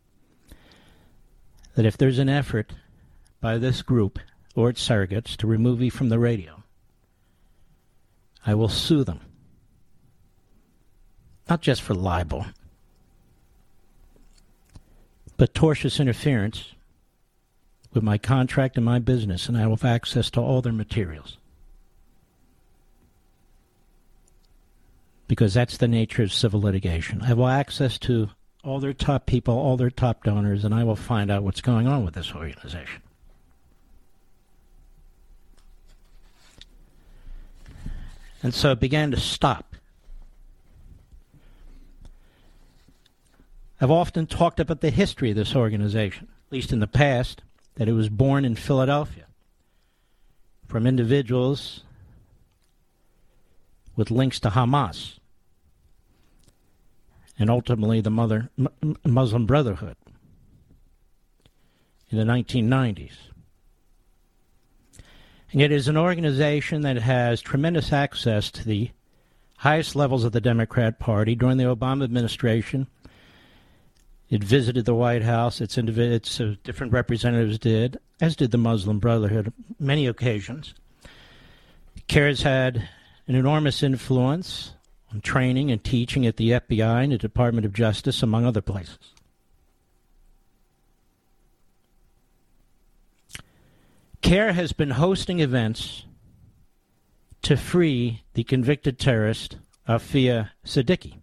That if there's an effort by this group or its surrogates to remove me from the radio, I will sue them. Not just for libel, but tortious interference with my contract and my business, and I will have access to all their materials. Because that's the nature of civil litigation. I will have access to all their top people, all their top donors, and I will find out what's going on with this organization. And so it began to stop. I've often talked about the history of this organization, at least in the past, that it was born in Philadelphia from individuals with links to Hamas and ultimately the mother, M- Muslim Brotherhood in the nineteen nineties. And yet it is an organization that has tremendous access to the highest levels of the Democrat Party. During the Obama administration, it visited the White House. Its, indiv- its uh, different representatives did, as did the Muslim Brotherhood, many occasions. CAIR has had an enormous influence on training and teaching at the F B I and the Department of Justice, among other places. CAIR has been hosting events to free the convicted terrorist Aafia Siddiqui.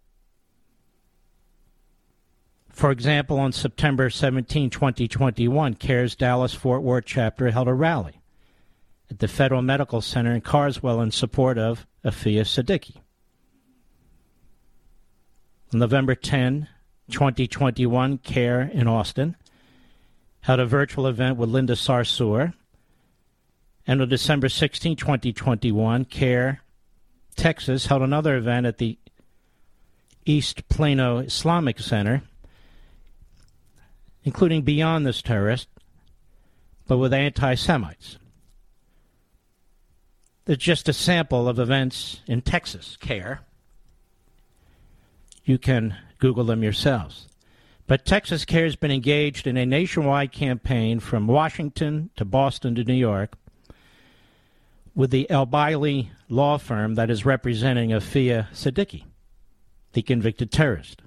For example, on September seventeenth, twenty twenty-one, CAIR's Dallas-Fort Worth chapter held a rally at the Federal Medical Center in Carswell in support of Aafia Siddiqui. On November tenth, twenty twenty-one, CAIR in Austin held a virtual event with Linda Sarsour. And on December sixteenth, twenty twenty-one, CAIR Texas held another event at the East Plano Islamic Center, including Beyond This Terrorist, but with anti-Semites. There's just a sample of events in Texas, CAIR. You can Google them yourselves. But Texas CAIR has been engaged in a nationwide campaign from Washington to Boston to New York with the El Bailey law firm that is representing Aafia Siddiqui, the convicted terrorist.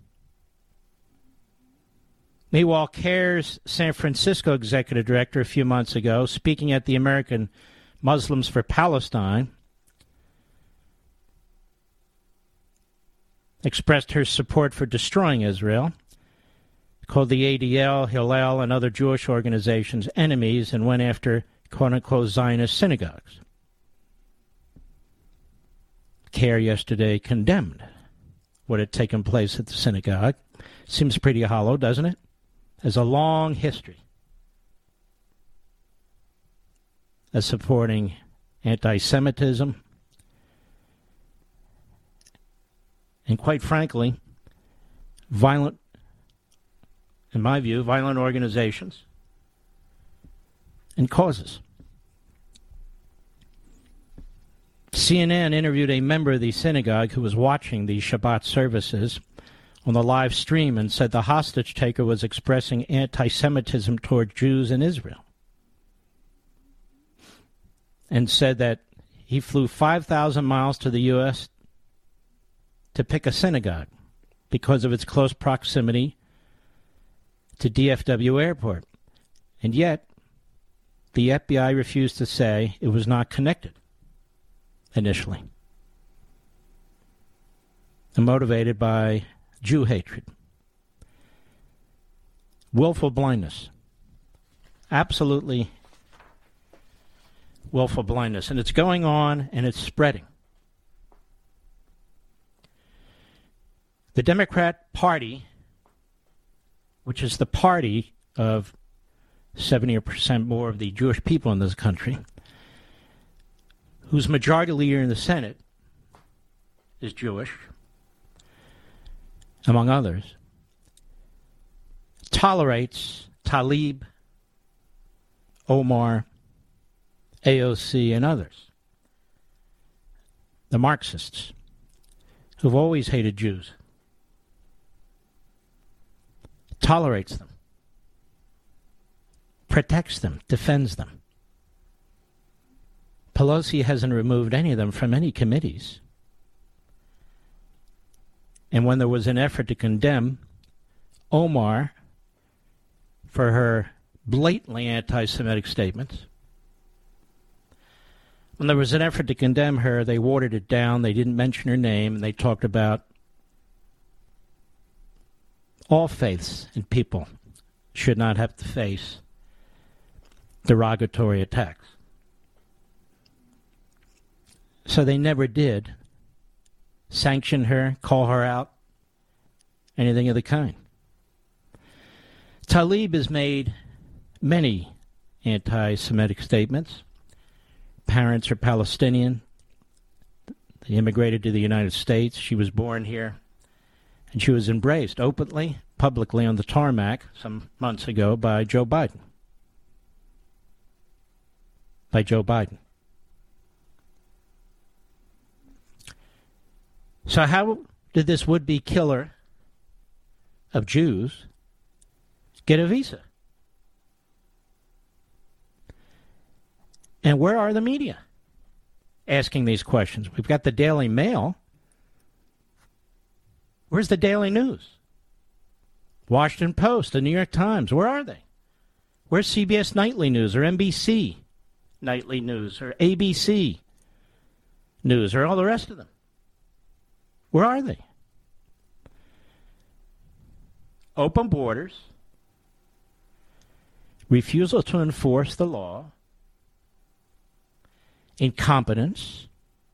Meanwhile, CAIR's San Francisco executive director a few months ago, speaking at the American Muslims for Palestine, expressed her support for destroying Israel, called the A D L, Hillel, and other Jewish organizations enemies, and went after quote-unquote Zionist synagogues. CAIR yesterday condemned what had taken place at the synagogue. Seems pretty hollow, doesn't it? There's a long history of supporting anti-Semitism and, quite frankly, violent, in my view, violent organizations and causes. C N N interviewed a member of the synagogue who was watching the Shabbat services on the live stream and said the hostage taker was expressing anti-Semitism toward Jews in Israel, and said that he flew five thousand miles to the U S to pick a synagogue because of its close proximity to D F W Airport. And yet, the F B I refused to say it was not connected initially, and motivated by Jew hatred. Willful blindness. Absolutely willful blindness. And it's going on and it's spreading. The Democrat Party, which is the party of seventy percent more of the Jewish people in this country, whose majority leader in the Senate is Jewish, among others, tolerates Tlaib, Omar, A O C, and others, the Marxists, who've always hated Jews, tolerates them, protects them, defends them. Pelosi hasn't removed any of them from any committees. And when there was an effort to condemn Omar for her blatantly anti-Semitic statements, when there was an effort to condemn her, they watered it down. They didn't mention her name, and they talked about all faiths and people should not have to face derogatory attacks. So they never did sanction her, call her out, anything of the kind. Tlaib has made many anti-Semitic statements. Parents are Palestinian. They immigrated to the United States. She was born here. And she was embraced openly, publicly on the tarmac some months ago by Joe Biden. By Joe Biden. So how did this would-be killer of Jews get a visa? And where are the media asking these questions? We've got the Daily Mail. Where's the Daily News? Washington Post, the New York Times, where are they? Where's C B S Nightly News or N B C Nightly News or A B C News or all the rest of them? Where are they? Open borders, refusal to enforce the law, incompetence,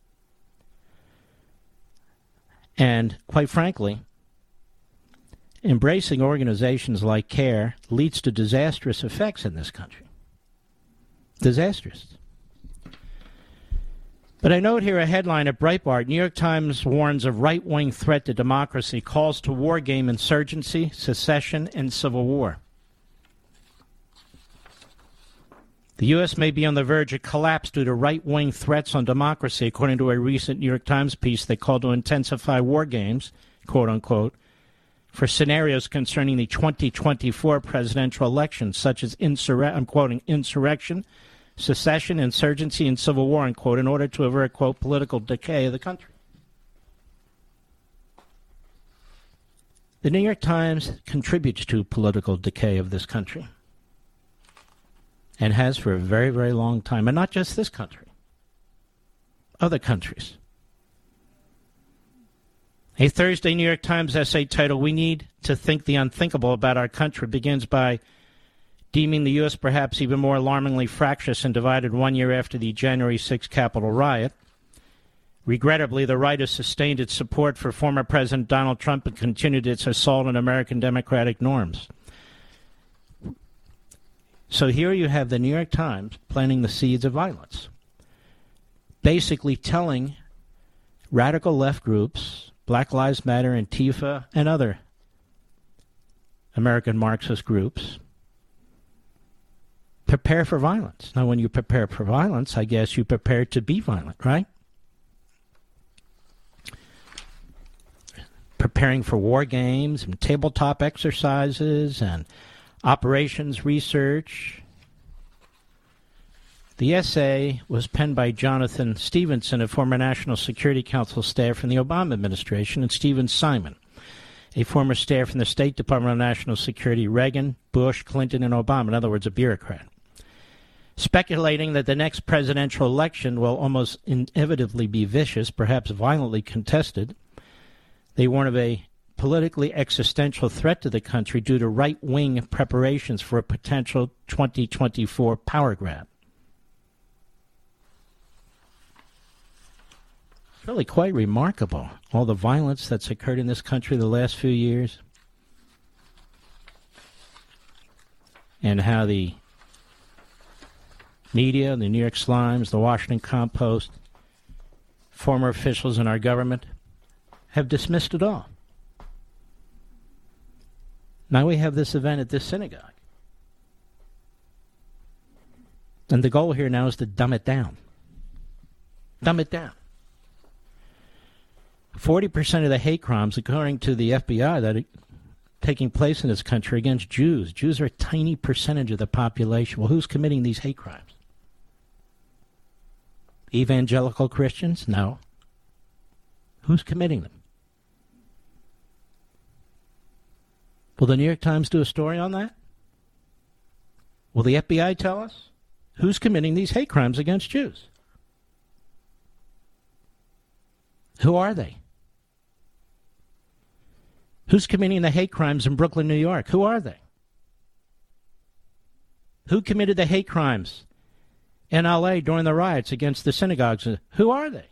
and, quite frankly, embracing organizations like CARE leads to disastrous effects in this country. Disastrous. But I note here a headline at Breitbart. New York Times warns of right-wing threat to democracy, calls to war game insurgency, secession, and civil war. The U S may be on the verge of collapse due to right-wing threats on democracy, according to a recent New York Times piece they called to intensify war games, quote-unquote, for scenarios concerning the twenty twenty-four presidential election, such as, insur- I'm quoting, insurrection, secession, insurgency, and civil war, unquote, in order to avert, quote, political decay of the country. The New York Times contributes to political decay of this country, and has for a very, very long time, and not just this country, other countries. A Thursday New York Times essay titled, "We Need to Think the Unthinkable About Our Country," begins by deeming the U S perhaps even more alarmingly fractious and divided one year after the January sixth Capitol riot. Regrettably, the right has sustained its support for former President Donald Trump and continued its assault on American democratic norms. So here you have the New York Times planting the seeds of violence, basically telling radical left groups, Black Lives Matter, Antifa, and other American Marxist groups, prepare for violence. Now, when you prepare for violence, I guess you prepare to be violent, right? Preparing for war games and tabletop exercises and operations research. The essay was penned by Jonathan Stevenson, a former National Security Council staff in the Obama administration, and Stephen Simon, a former staff in the State Department of National Security, Reagan, Bush, Clinton, and Obama. In other words, a bureaucrat. Speculating that the next presidential election will almost inevitably be vicious, perhaps violently contested, they warn of a politically existential threat to the country due to right-wing preparations for a potential twenty twenty-four power grab. It's really quite remarkable, all the violence that's occurred in this country the last few years, and how the media, the New York Slimes, the Washington Compost, former officials in our government have dismissed it all. Now we have this event at this synagogue. And the goal here now is to dumb it down. Dumb it down. forty percent of the hate crimes, according to the F B I, that are taking place in this country against Jews. Jews are a tiny percentage of the population. Well, who's committing these hate crimes? Evangelical Christians? No. Who's committing them? Will the New York Times do a story on that? Will the F B I tell us who's committing these hate crimes against Jews? Who are they? Who's committing the hate crimes in Brooklyn, New York? Who are they? Who committed the hate crimes in L A during the riots against the synagogues? Who are they?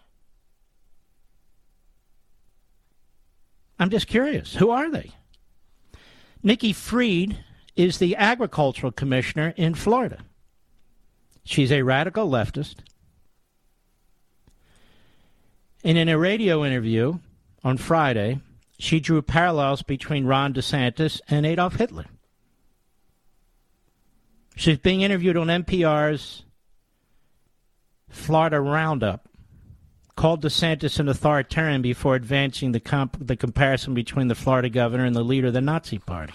I'm just curious. Who are they? Nikki Fried is the agricultural commissioner in Florida. She's a radical leftist. And in a radio interview on Friday, she drew parallels between Ron DeSantis and Adolf Hitler. She's being interviewed on N P R's Florida Roundup called DeSantis an authoritarian before advancing the, comp- the comparison between the Florida governor and the leader of the Nazi Party.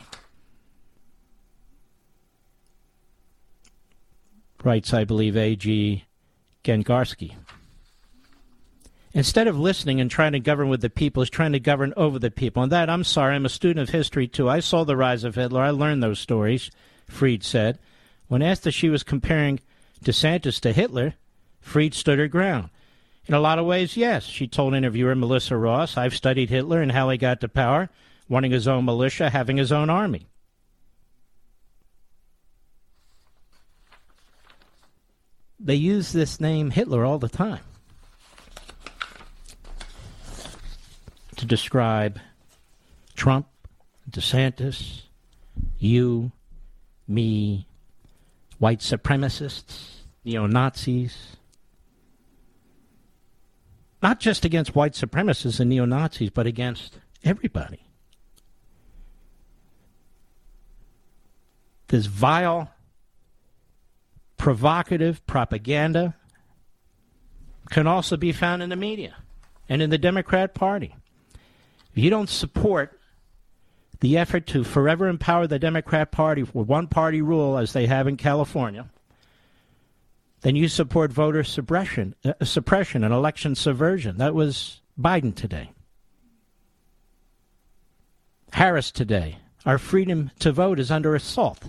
Writes, I believe, A G Gengarski. Instead of listening and trying to govern with the people, is trying to govern over the people. And that, I'm sorry, I'm a student of history, too. I saw the rise of Hitler. I learned those stories, Fried said. When asked if she was comparing DeSantis to Hitler, Fried stood her ground. In a lot of ways, yes, she told interviewer Melissa Ross, I've studied Hitler and how he got to power, wanting his own militia, having his own army. They use this name Hitler all the time to describe Trump, DeSantis, you, me, white supremacists, neo-Nazis. Not just against white supremacists and neo-Nazis, but against everybody. This vile, provocative propaganda can also be found in the media and in the Democrat Party. If you don't support the effort to forever empower the Democrat Party with one-party rule, as they have in California, then you support voter suppression, uh, suppression and election subversion. That was Biden today. Harris today. Our freedom to vote is under assault.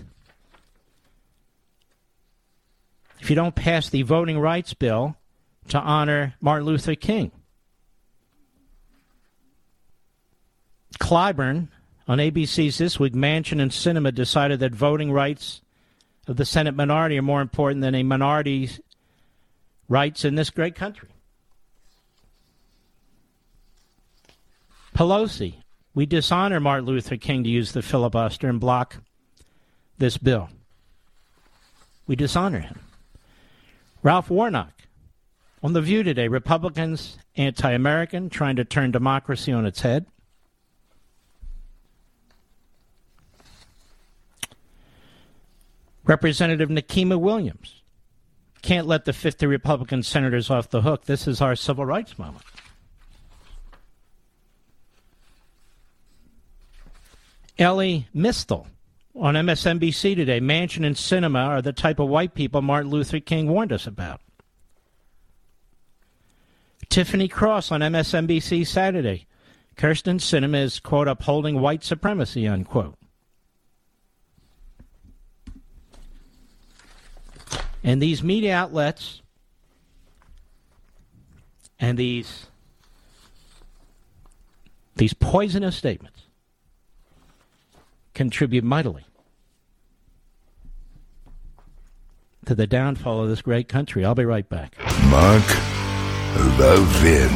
If you don't pass the voting rights bill to honor Martin Luther King. Clyburn on A B C's This Week, Manchin and Sinema decided that voting rights of the Senate minority are more important than a minority's rights in this great country. Pelosi, we dishonor Martin Luther King to use the filibuster and block this bill. We dishonor him. Ralph Warnock, on The View today, Republicans anti-American, trying to turn democracy on its head. Representative Nikema Williams, can't let the fifty Republican senators off the hook. This is our civil rights moment. Ellie Mistel on M S N B C today, Manchin and Sinema are the type of white people Martin Luther King warned us about. Tiffany Cross on M S N B C Saturday, Kirsten Sinema is, quote, upholding white supremacy, unquote. And these media outlets and these these poisonous statements contribute mightily to the downfall of this great country. I'll be right back. Mark Levin.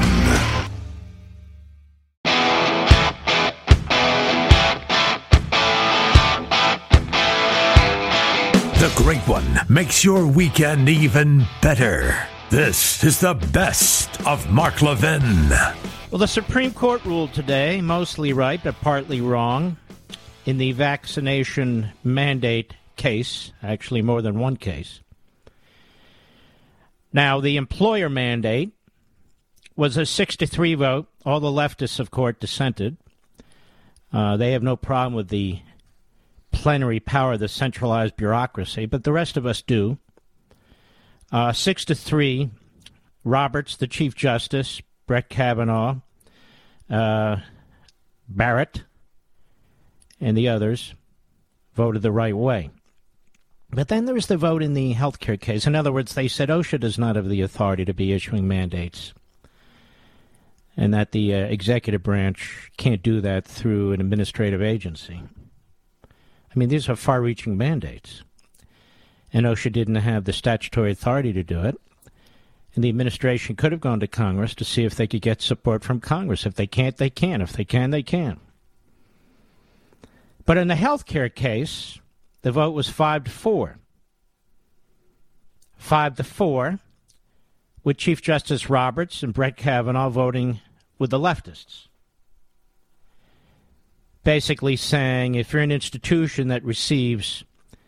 The Great One makes your weekend even better. This is the best of Mark Levin. Well, the Supreme Court ruled today, mostly right but partly wrong, in the vaccination mandate case, actually more than one case. Now, the employer mandate was a six to three vote. All the leftists of court dissented. Uh, they have no problem with the plenary power of the centralized bureaucracy, but the rest of us do. Uh, six to three, Roberts, the Chief Justice, Brett Kavanaugh, uh, Barrett, and the others voted the right way. But then there was the vote in the healthcare case. In other words, they said OSHA does not have the authority to be issuing mandates, and that the uh, executive branch can't do that through an administrative agency. I mean, these are far-reaching mandates, and OSHA didn't have the statutory authority to do it. And the administration could have gone to Congress to see if they could get support from Congress. If they can't, they can. If they can, they can. But in the health care case, the vote was five to four. Five to four, with Chief Justice Roberts and Brett Kavanaugh voting with the leftists. Basically saying if you're an institution that receives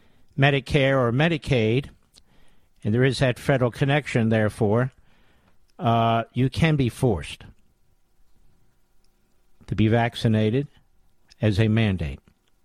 Medicare or Medicaid, and there is that federal connection, therefore, uh, you can be forced to be vaccinated as a mandate.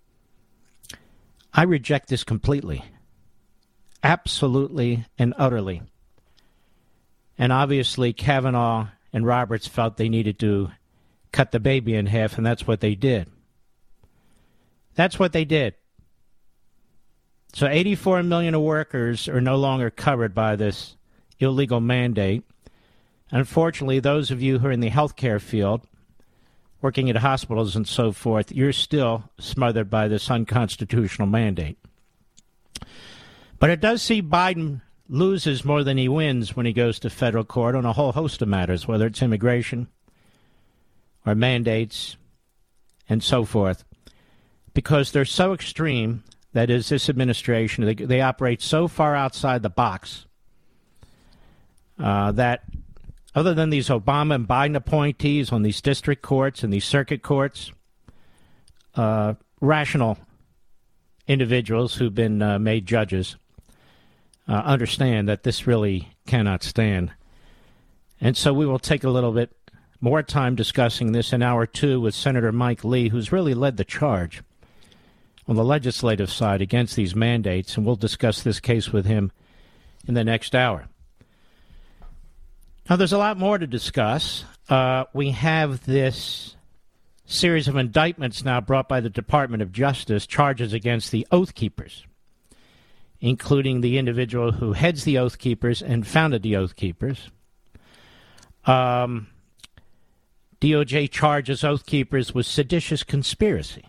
I reject this completely, absolutely and utterly. And obviously Kavanaugh and Roberts felt they needed to cut the baby in half, and that's what they did. That's what they did. So eighty-four million of workers are no longer covered by this illegal mandate. Unfortunately, those of you who are in the healthcare field, working at hospitals and so forth, you're still smothered by this unconstitutional mandate. But it does see Biden loses more than he wins when he goes to federal court on a whole host of matters, whether it's immigration or mandates and so forth, because they're so extreme. That is, this administration, they, they operate so far outside the box uh, that other than these Obama and Biden appointees on these district courts and these circuit courts, uh, rational individuals who've been uh, made judges uh, understand that this really cannot stand. And so we will take a little bit more time discussing this in hour two with Senator Mike Lee, who's really led the charge on the legislative side against these mandates, and we'll discuss this case with him in the next hour. Now, there's a lot more to discuss. Uh, we have this series of indictments now brought by the Department of Justice, charges against the Oath Keepers, including the individual who heads the Oath Keepers and founded the Oath Keepers. Um, D O J charges Oath Keepers with seditious conspiracy.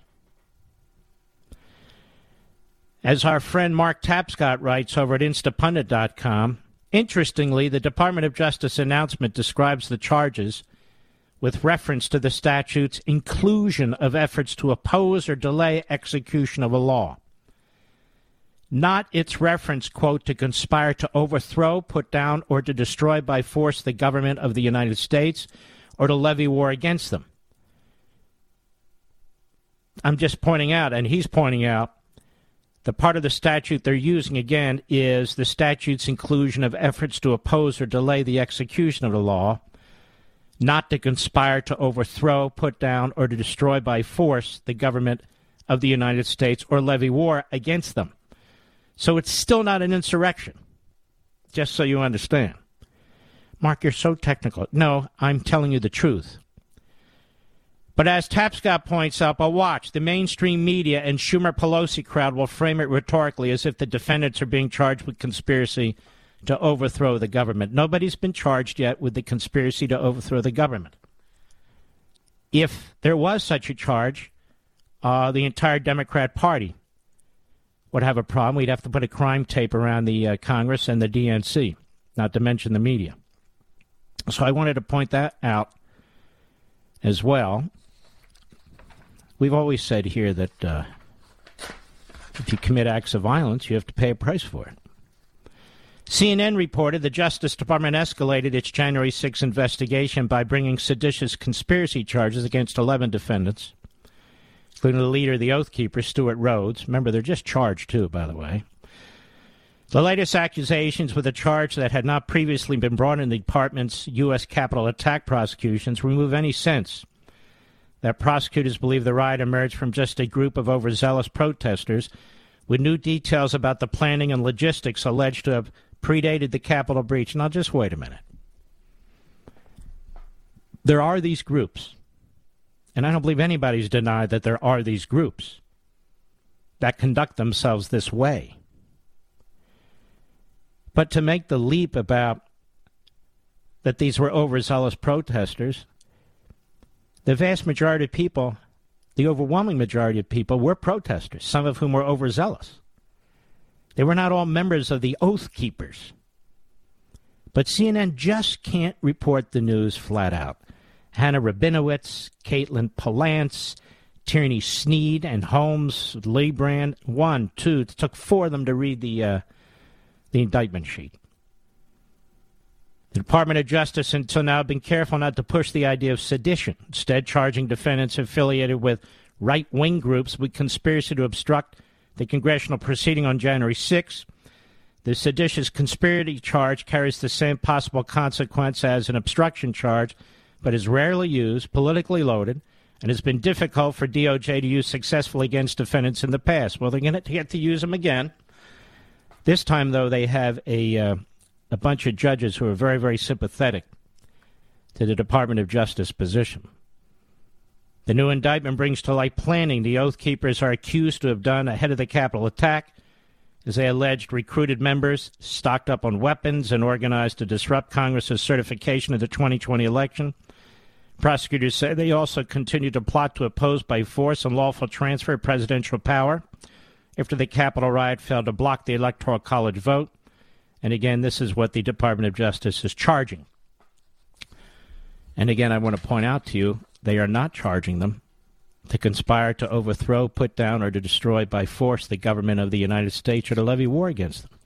As our friend Mark Tapscott writes over at Instapundit dot com, interestingly, the Department of Justice announcement describes the charges with reference to the statute's inclusion of efforts to oppose or delay execution of a law, not its reference, quote, to conspire to overthrow, put down, or to destroy by force the government of the United States or to levy war against them. I'm just pointing out, and he's pointing out, the part of the statute they're using, again, is the statute's inclusion of efforts to oppose or delay the execution of the law, not to conspire to overthrow, put down, or to destroy by force the government of the United States or levy war against them. So it's still not an insurrection, just so you understand. Mark, you're so technical. No, I'm telling you the truth. But as Tapscott points out, but watch, the mainstream media and Schumer Pelosi crowd will frame it rhetorically as if the defendants are being charged with conspiracy to overthrow the government. Nobody's been charged yet with the conspiracy to overthrow the government. If there was such a charge, uh, the entire Democrat Party would have a problem. We'd have to put a crime tape around the uh, Congress and the D N C, not to mention the media. So I wanted to point that out as well. We've always said here that uh, if you commit acts of violence, you have to pay a price for it. C N N reported the Justice Department escalated its January sixth investigation by bringing seditious conspiracy charges against eleven defendants, including the leader of the Oath Keepers, Stuart Rhodes. Remember, they're just charged, too, by the way. The latest accusations with a charge that had not previously been brought in the department's U S Capitol attack prosecutions remove any sense that prosecutors believe the riot emerged from just a group of overzealous protesters with new details about the planning and logistics alleged to have predated the Capitol breach. Now, just wait a minute. There are these groups, and I don't believe anybody's denied that there are these groups that conduct themselves this way. But to make the leap about that these were overzealous protesters, the vast majority of people, the overwhelming majority of people, were protesters, some of whom were overzealous. They were not all members of the Oath Keepers. But C N N just can't report the news flat out. Hannah Rabinowitz, Caitlin Palance, Tierney Sneed, and Holmes Lebrand, one, two, it took four of them to read the uh, the indictment sheet. The Department of Justice until now have been careful not to push the idea of sedition, instead charging defendants affiliated with right-wing groups with conspiracy to obstruct the congressional proceeding on January sixth. The seditious conspiracy charge carries the same possible consequence as an obstruction charge, but is rarely used, politically loaded, and has been difficult for D O J to use successfully against defendants in the past. Well, they're going to get to use them again. This time, though, they have a, uh, a bunch of judges who are very, very sympathetic to the Department of Justice position. The new indictment brings to light planning the Oath Keepers are accused to have done ahead of the Capitol attack, as they alleged recruited members stocked up on weapons and organized to disrupt Congress's certification of the twenty twenty election. Prosecutors say they also continued to plot to oppose by force unlawful transfer of presidential power after the Capitol riot failed to block the Electoral College vote. And again, this is what the Department of Justice is charging. And again, I want to point out to you, they are not charging them to conspire to overthrow, put down, or to destroy by force the government of the United States or to levy war against them.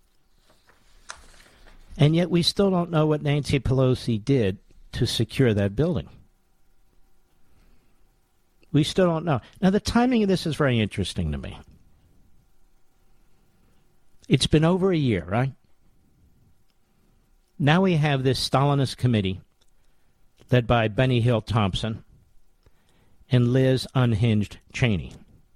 And yet we still don't know what Nancy Pelosi did to secure that building. We still don't know. Now, the timing of this is very interesting to me. It's been over a year, right? Now we have this Stalinist committee led by Benny Hill Thompson and Liz Unhinged Cheney.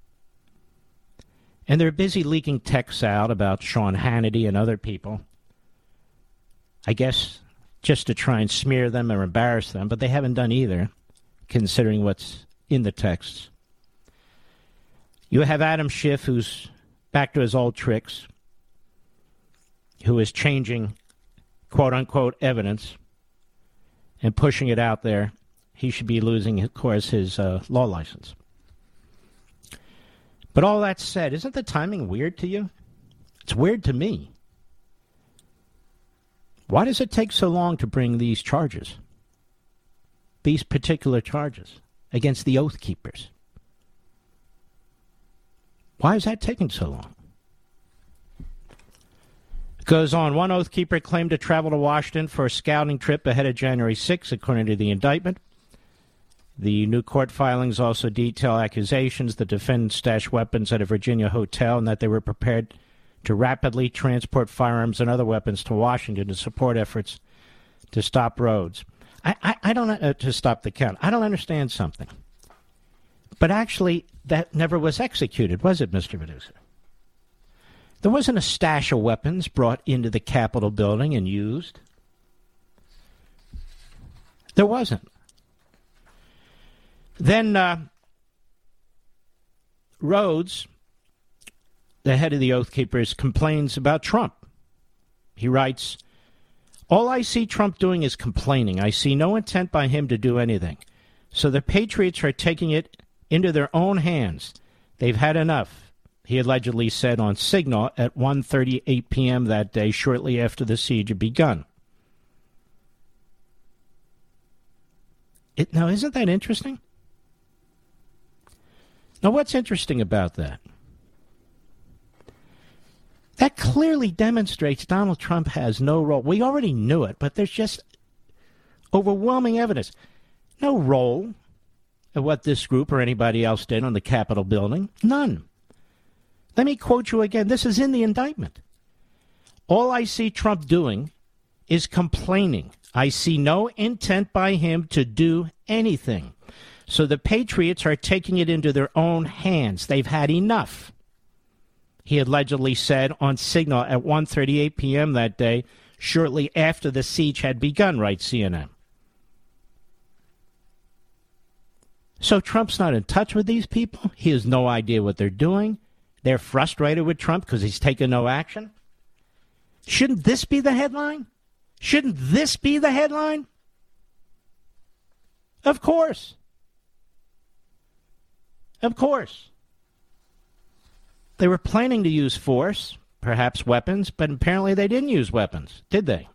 And they're busy leaking texts out about Sean Hannity and other people, I guess just to try and smear them or embarrass them, but they haven't done either, considering what's in the texts. You have Adam Schiff, who's back to his old tricks, who is changing quote-unquote evidence and pushing it out there. He should be losing, of course, his uh, law license. But all that said, isn't the timing weird to you? It's weird to me. Why does it take so long to bring these charges, these particular charges, against the Oath Keepers? Why is that taking so long? It goes on. One Oath Keeper claimed to travel to Washington for a scouting trip ahead of January sixth, according to the indictment. The new court filings also detail accusations the defendants stashed weapons at a Virginia hotel and that they were prepared to rapidly transport firearms and other weapons to Washington to support efforts to stop Rhodes. I, I, I don't uh, to stop the count. I don't understand something. But actually, that never was executed, was it, Mister Medusa? There wasn't a stash of weapons brought into the Capitol building and used. There wasn't. Then uh, Rhodes, the head of the Oath Keepers, complains about Trump. He writes, "All I see Trump doing is complaining. I see no intent by him to do anything. So the patriots are taking it into their own hands. They've had enough," he allegedly said on Signal at one thirty-eight p.m. that day, shortly after the siege had begun. It, now, isn't that interesting? Now, what's interesting about that? That clearly demonstrates Donald Trump has no role. We already knew it, but there's just overwhelming evidence. No role of what this group or anybody else did on the Capitol building. None. Let me quote you again. This is in the indictment. "All I see Trump doing is complaining. I see no intent by him to do anything. So the patriots are taking it into their own hands. They've had enough," he allegedly said on Signal at one thirty-eight p.m. that day, shortly after the siege had begun, writes C N N. So Trump's not in touch with these people. He has no idea what they're doing. They're frustrated with Trump because he's taken no action. Shouldn't this be the headline? Shouldn't this be the headline? Of course. Of course. They were planning to use force, perhaps weapons, but apparently they didn't use weapons, did they?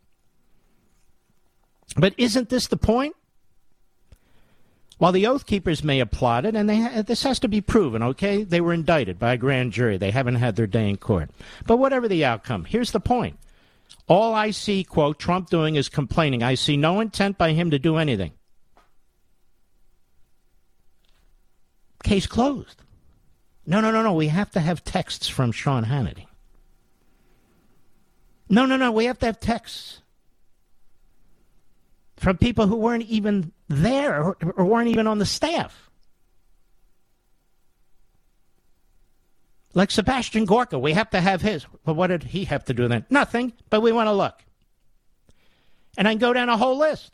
But isn't this the point? While the Oath Keepers may have plotted, and they ha- this has to be proven, okay? They were indicted by a grand jury. They haven't had their day in court. But whatever the outcome, here's the point. All I see, quote, Trump doing is complaining. I see no intent by him to do anything. Case closed. No, no, no, no. We have to have texts from Sean Hannity. No, no, no. We have to have texts from people who weren't even there or, or weren't even on the staff. Like Sebastian Gorka, we have to have his. Well, what did he have to do then? Nothing, but we want to look. And I can go down a whole list.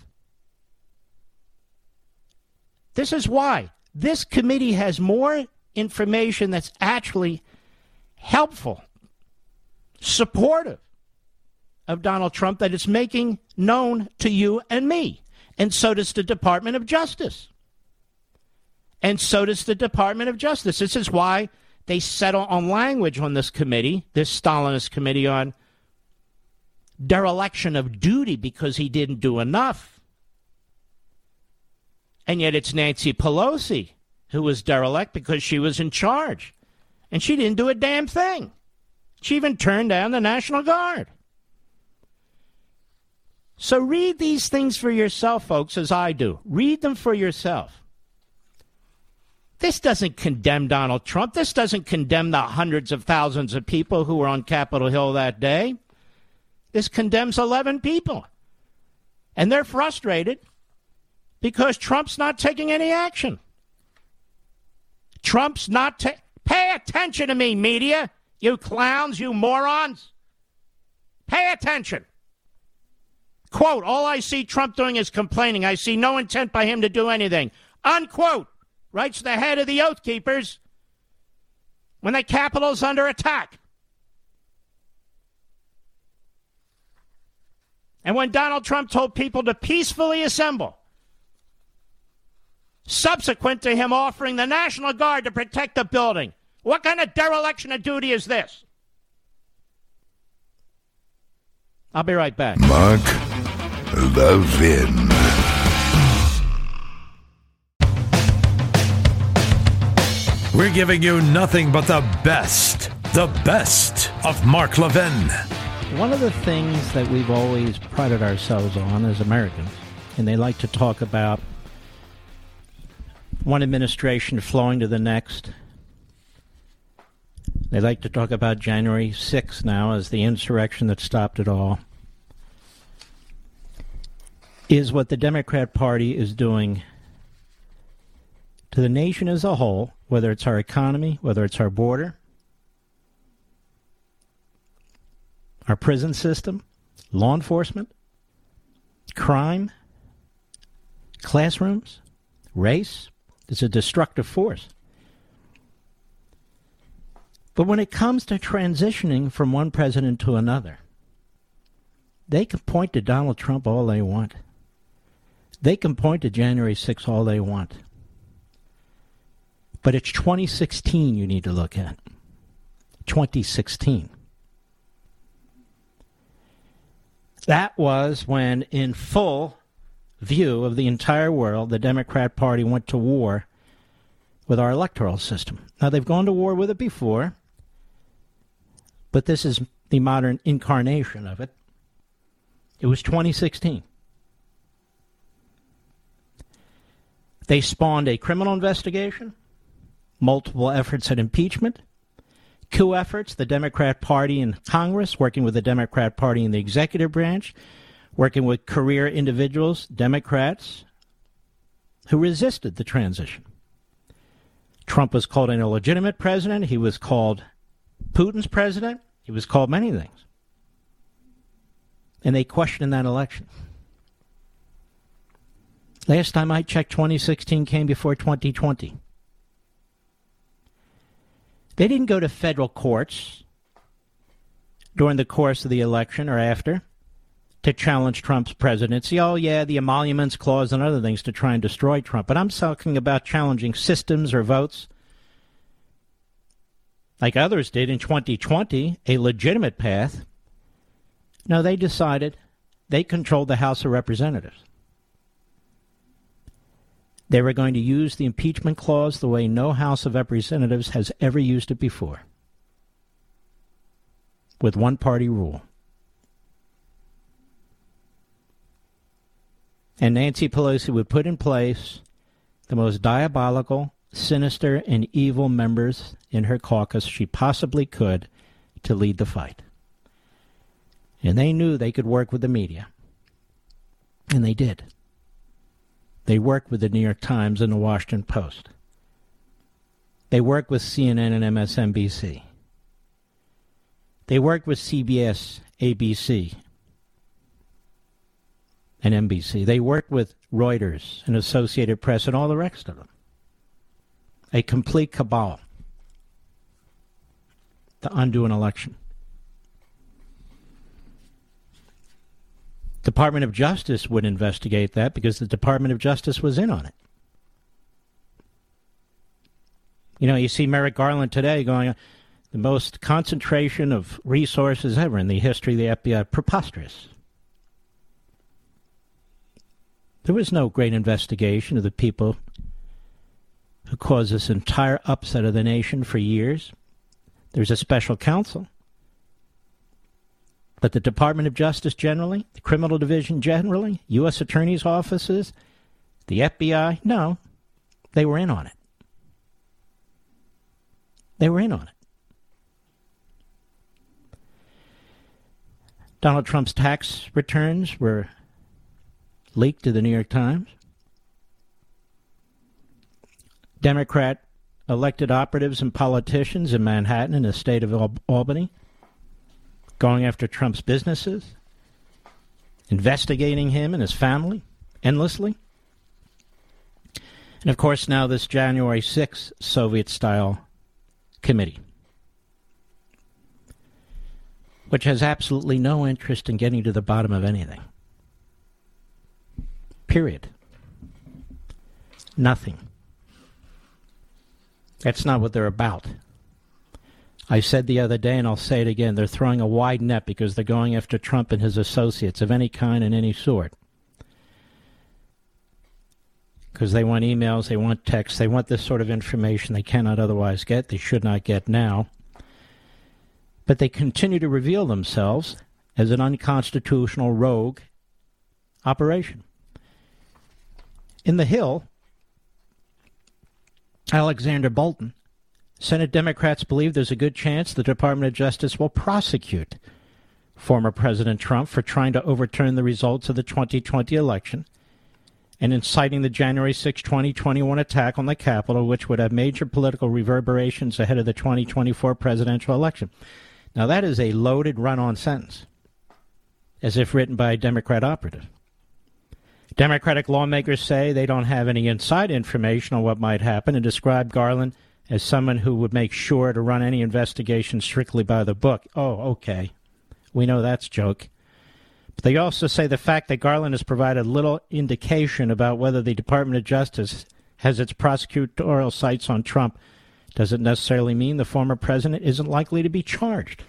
This is why this committee has more information that's actually helpful, supportive of Donald Trump that it's making known to you and me. And so does the Department of Justice. And so does the Department of Justice. This is why they settle on language on this committee, this Stalinist committee, on dereliction of duty because he didn't do enough. And yet it's Nancy Pelosi who was derelict because she was in charge. And she didn't do a damn thing. She even turned down the National Guard. So read these things for yourself, folks, as I do. Read them for yourself. This doesn't condemn Donald Trump. This doesn't condemn the hundreds of thousands of people who were on Capitol Hill that day. This condemns eleven people. And they're frustrated because Trump's not taking any action. Trump's not ta- Pay attention to me, media. You clowns, you morons. Pay attention. Quote, all I see Trump doing is complaining. I see no intent by him to do anything. Unquote. Writes the head of the Oath Keepers when the Capitol's under attack. And when Donald Trump told people to peacefully assemble, subsequent to him offering the National Guard to protect the building. What kind of dereliction of duty is this? I'll be right back. Mark Levin. We're giving you nothing but the best, the best of Mark Levin. One of the things that we've always prided ourselves on as Americans, and they like to talk about one administration flowing to the next. They like to talk about January sixth now as the insurrection that stopped it all, is what the Democrat Party is doing to the nation as a whole, whether it's our economy, whether it's our border, our prison system, law enforcement, crime, classrooms, race. It's a destructive force. But when it comes to transitioning from one president to another, they can point to Donald Trump all they want. They can point to January sixth all they want. But it's twenty sixteen you need to look at. twenty sixteen. That was when, in full view of the entire world, the Democrat Party went to war with our electoral system. Now, they've gone to war with it before, but this is the modern incarnation of it. It was twenty sixteen. They spawned a criminal investigation, multiple efforts at impeachment, coup efforts, the Democrat Party in Congress, working with the Democrat Party in the executive branch, working with career individuals, Democrats, who resisted the transition. Trump was called an illegitimate president. He was called Putin's president. He was called many things. And they questioned that election. Last time I checked, twenty sixteen came before twenty twenty. They didn't go to federal courts during the course of the election or after to challenge Trump's presidency. Oh, yeah, the emoluments clause and other things to try and destroy Trump. But I'm talking about challenging systems or votes like others did in twenty twenty, a legitimate path. No, they decided they controlled the House of Representatives. They were going to use the impeachment clause the way no House of Representatives has ever used it before, with one-party rule. And Nancy Pelosi would put in place the most diabolical, sinister, and evil members in her caucus she possibly could to lead the fight. And they knew they could work with the media. And they did. They worked with the New York Times and the Washington Post. They worked with C N N and M S N B C. They worked with C B S, A B C, and N B C. They worked with Reuters and Associated Press and all the rest of them. A complete cabal to undo an election. Department of Justice would investigate that because the Department of Justice was in on it. You know, you see Merrick Garland today going, the most concentration of resources ever in the history of the F B I. Preposterous. There was no great investigation of the people who caused this entire upset of the nation for years. There's a special counsel. But the Department of Justice generally, the Criminal Division generally, U S Attorney's offices, the F B I, no, they were in on it. They were in on it. Donald Trump's tax returns were leaked to the New York Times. Democrat elected operatives and politicians in Manhattan and the state of Al- Albany going after Trump's businesses, investigating him and his family endlessly. And, of course, now this January sixth Soviet-style committee, which has absolutely no interest in getting to the bottom of anything. Period. Nothing. That's not what they're about. I said the other day, and I'll say it again, they're throwing a wide net because they're going after Trump and his associates of any kind and any sort. Because they want emails, they want texts, they want this sort of information they cannot otherwise get, they should not get now. But they continue to reveal themselves as an unconstitutional rogue operation. In the Hill, Alexander Bolton, Senate Democrats believe there's a good chance the Department of Justice will prosecute former President Trump for trying to overturn the results of the twenty twenty election and inciting the January sixth, twenty twenty-one attack on the Capitol, which would have major political reverberations ahead of the twenty twenty-four presidential election. Now, that is a loaded run-on sentence, as if written by a Democrat operative. Democratic lawmakers say they don't have any inside information on what might happen and describe Garland as someone who would make sure to run any investigation strictly by the book. Oh, okay. We know that's a joke. But they also say the fact that Garland has provided little indication about whether the Department of Justice has its prosecutorial sights on Trump doesn't necessarily mean the former president isn't likely to be charged.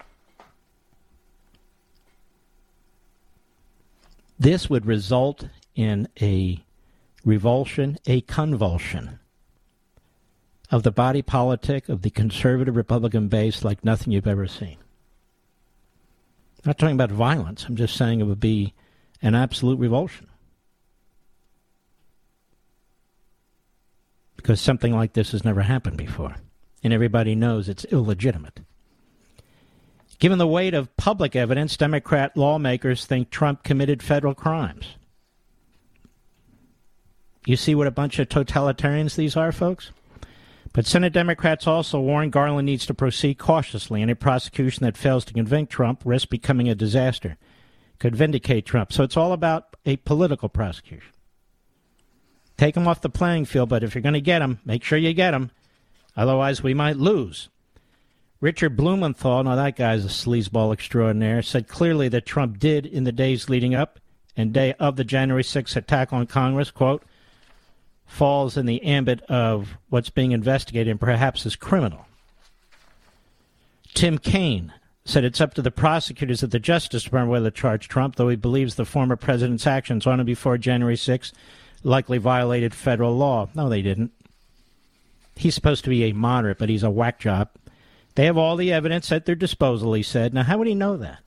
This would result in a revulsion, a convulsion of the body politic of the conservative Republican base like nothing you've ever seen. I'm not talking about violence. I'm just saying it would be an absolute revulsion. Because something like this has never happened before. And everybody knows it's illegitimate. Given the weight of public evidence, Democrat lawmakers think Trump committed federal crimes. You see what a bunch of totalitarians these are, folks? But Senate Democrats also warn Garland needs to proceed cautiously. Any prosecution that fails to convict Trump risks becoming a disaster. Could vindicate Trump. So it's all about a political prosecution. Take him off the playing field, but if you're going to get him, make sure you get him. Otherwise, we might lose. Richard Blumenthal, now that guy's a sleazeball extraordinaire, said clearly that Trump did, in the days leading up and day of the January sixth attack on Congress, quote, falls in the ambit of what's being investigated and perhaps is criminal. Tim Kaine said it's up to the prosecutors at the Justice Department whether to charge Trump, though he believes the former president's actions on and before January sixth likely violated federal law. No, they didn't. He's supposed to be a moderate, but he's a whack job. They have all the evidence at their disposal, he said. Now, how would he know that?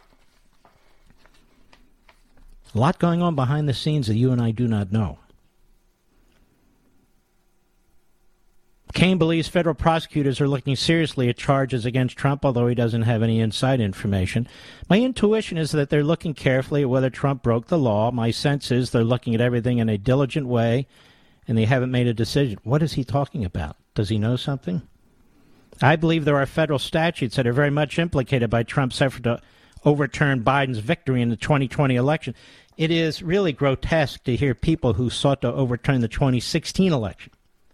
A lot going on behind the scenes that you and I do not know. McCain believes federal prosecutors are looking seriously at charges against Trump, although he doesn't have any inside information. My intuition is that they're looking carefully at whether Trump broke the law. My sense is they're looking at everything in a diligent way, and they haven't made a decision. What is he talking about? Does he know something? I believe there are federal statutes that are very much implicated by Trump's effort to overturn Biden's victory in the twenty twenty election. It is really grotesque to hear people who sought to overturn the twenty sixteen election,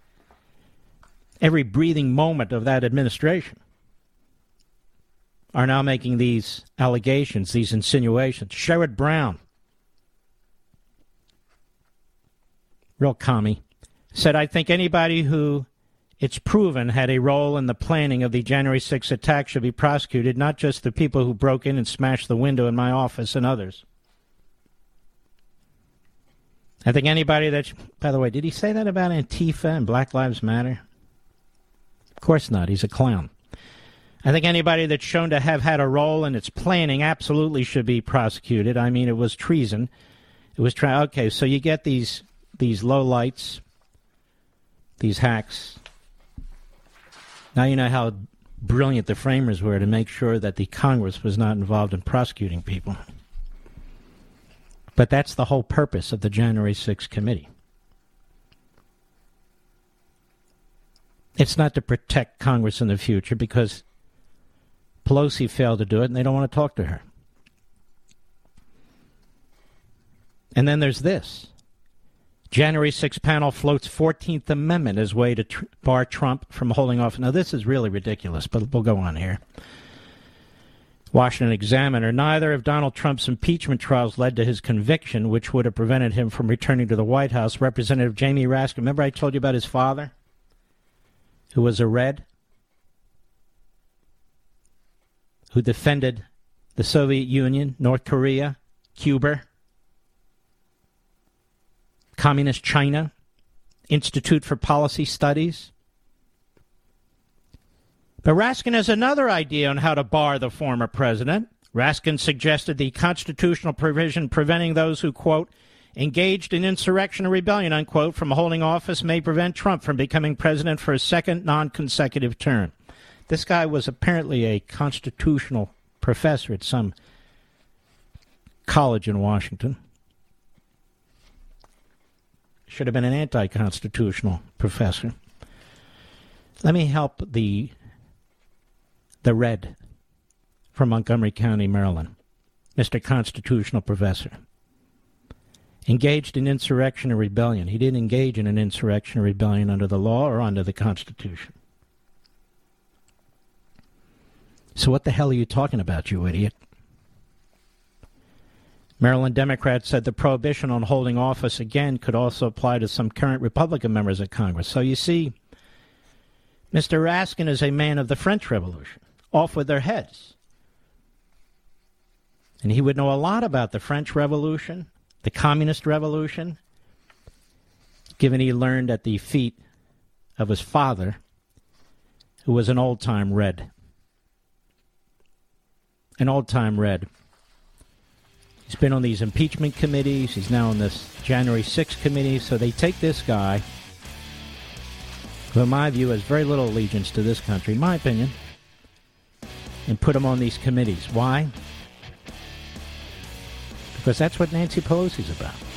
every breathing moment of that administration, are now making these allegations, these insinuations. Sherrod Brown, real commie, said, I think anybody who it's proven had a role in the planning of the January sixth attack should be prosecuted, not just the people who broke in and smashed the window in my office and others. I think anybody that, by the way, did he say that about Antifa and Black Lives Matter? Of course not. He's a clown. I think anybody that's shown to have had a role in its planning absolutely should be prosecuted. I mean, it was treason. It was try. Okay, so you get these these lowlights, these hacks. Now you know how brilliant the framers were to make sure that the Congress was not involved in prosecuting people. But that's the whole purpose of the January sixth committee. It's not to protect Congress in the future because Pelosi failed to do it and they don't want to talk to her. And then there's this. January sixth panel floats fourteenth Amendment as way to tr- bar Trump from holding office. Now, this is really ridiculous, but we'll go on here. Washington Examiner, neither of Donald Trump's impeachment trials led to his conviction, which would have prevented him from returning to the White House. Representative Jamie Raskin, remember I told you about his father, who was a Red, who defended the Soviet Union, North Korea, Cuba, Communist China, Institute for Policy Studies. But Raskin has another idea on how to bar the former president. Raskin suggested the constitutional provision preventing those who, quote, engaged in insurrection or rebellion, unquote, from holding office may prevent Trump from becoming president for a second non-consecutive term. This guy was apparently a constitutional professor at some college in Washington. Should have been an anti-constitutional professor. Let me help the the Red from Montgomery County, Maryland, Mister Constitutional Professor. Engaged in insurrection or rebellion. He didn't engage in an insurrection or rebellion under the law or under the Constitution. So what the hell are you talking about, you idiot? Maryland Democrats said the prohibition on holding office again could also apply to some current Republican members of Congress. So you see, Mister Raskin is a man of the French Revolution. Off with their heads. And he would know a lot about the French Revolution, the Communist Revolution, given he learned at the feet of his father, who was an old-time Red. An old-time Red. He's been on these impeachment committees. He's now on this January sixth committee. So they take this guy, who in my view has very little allegiance to this country, in my opinion, and put him on these committees. Why? Because that's what Nancy Pelosi's about.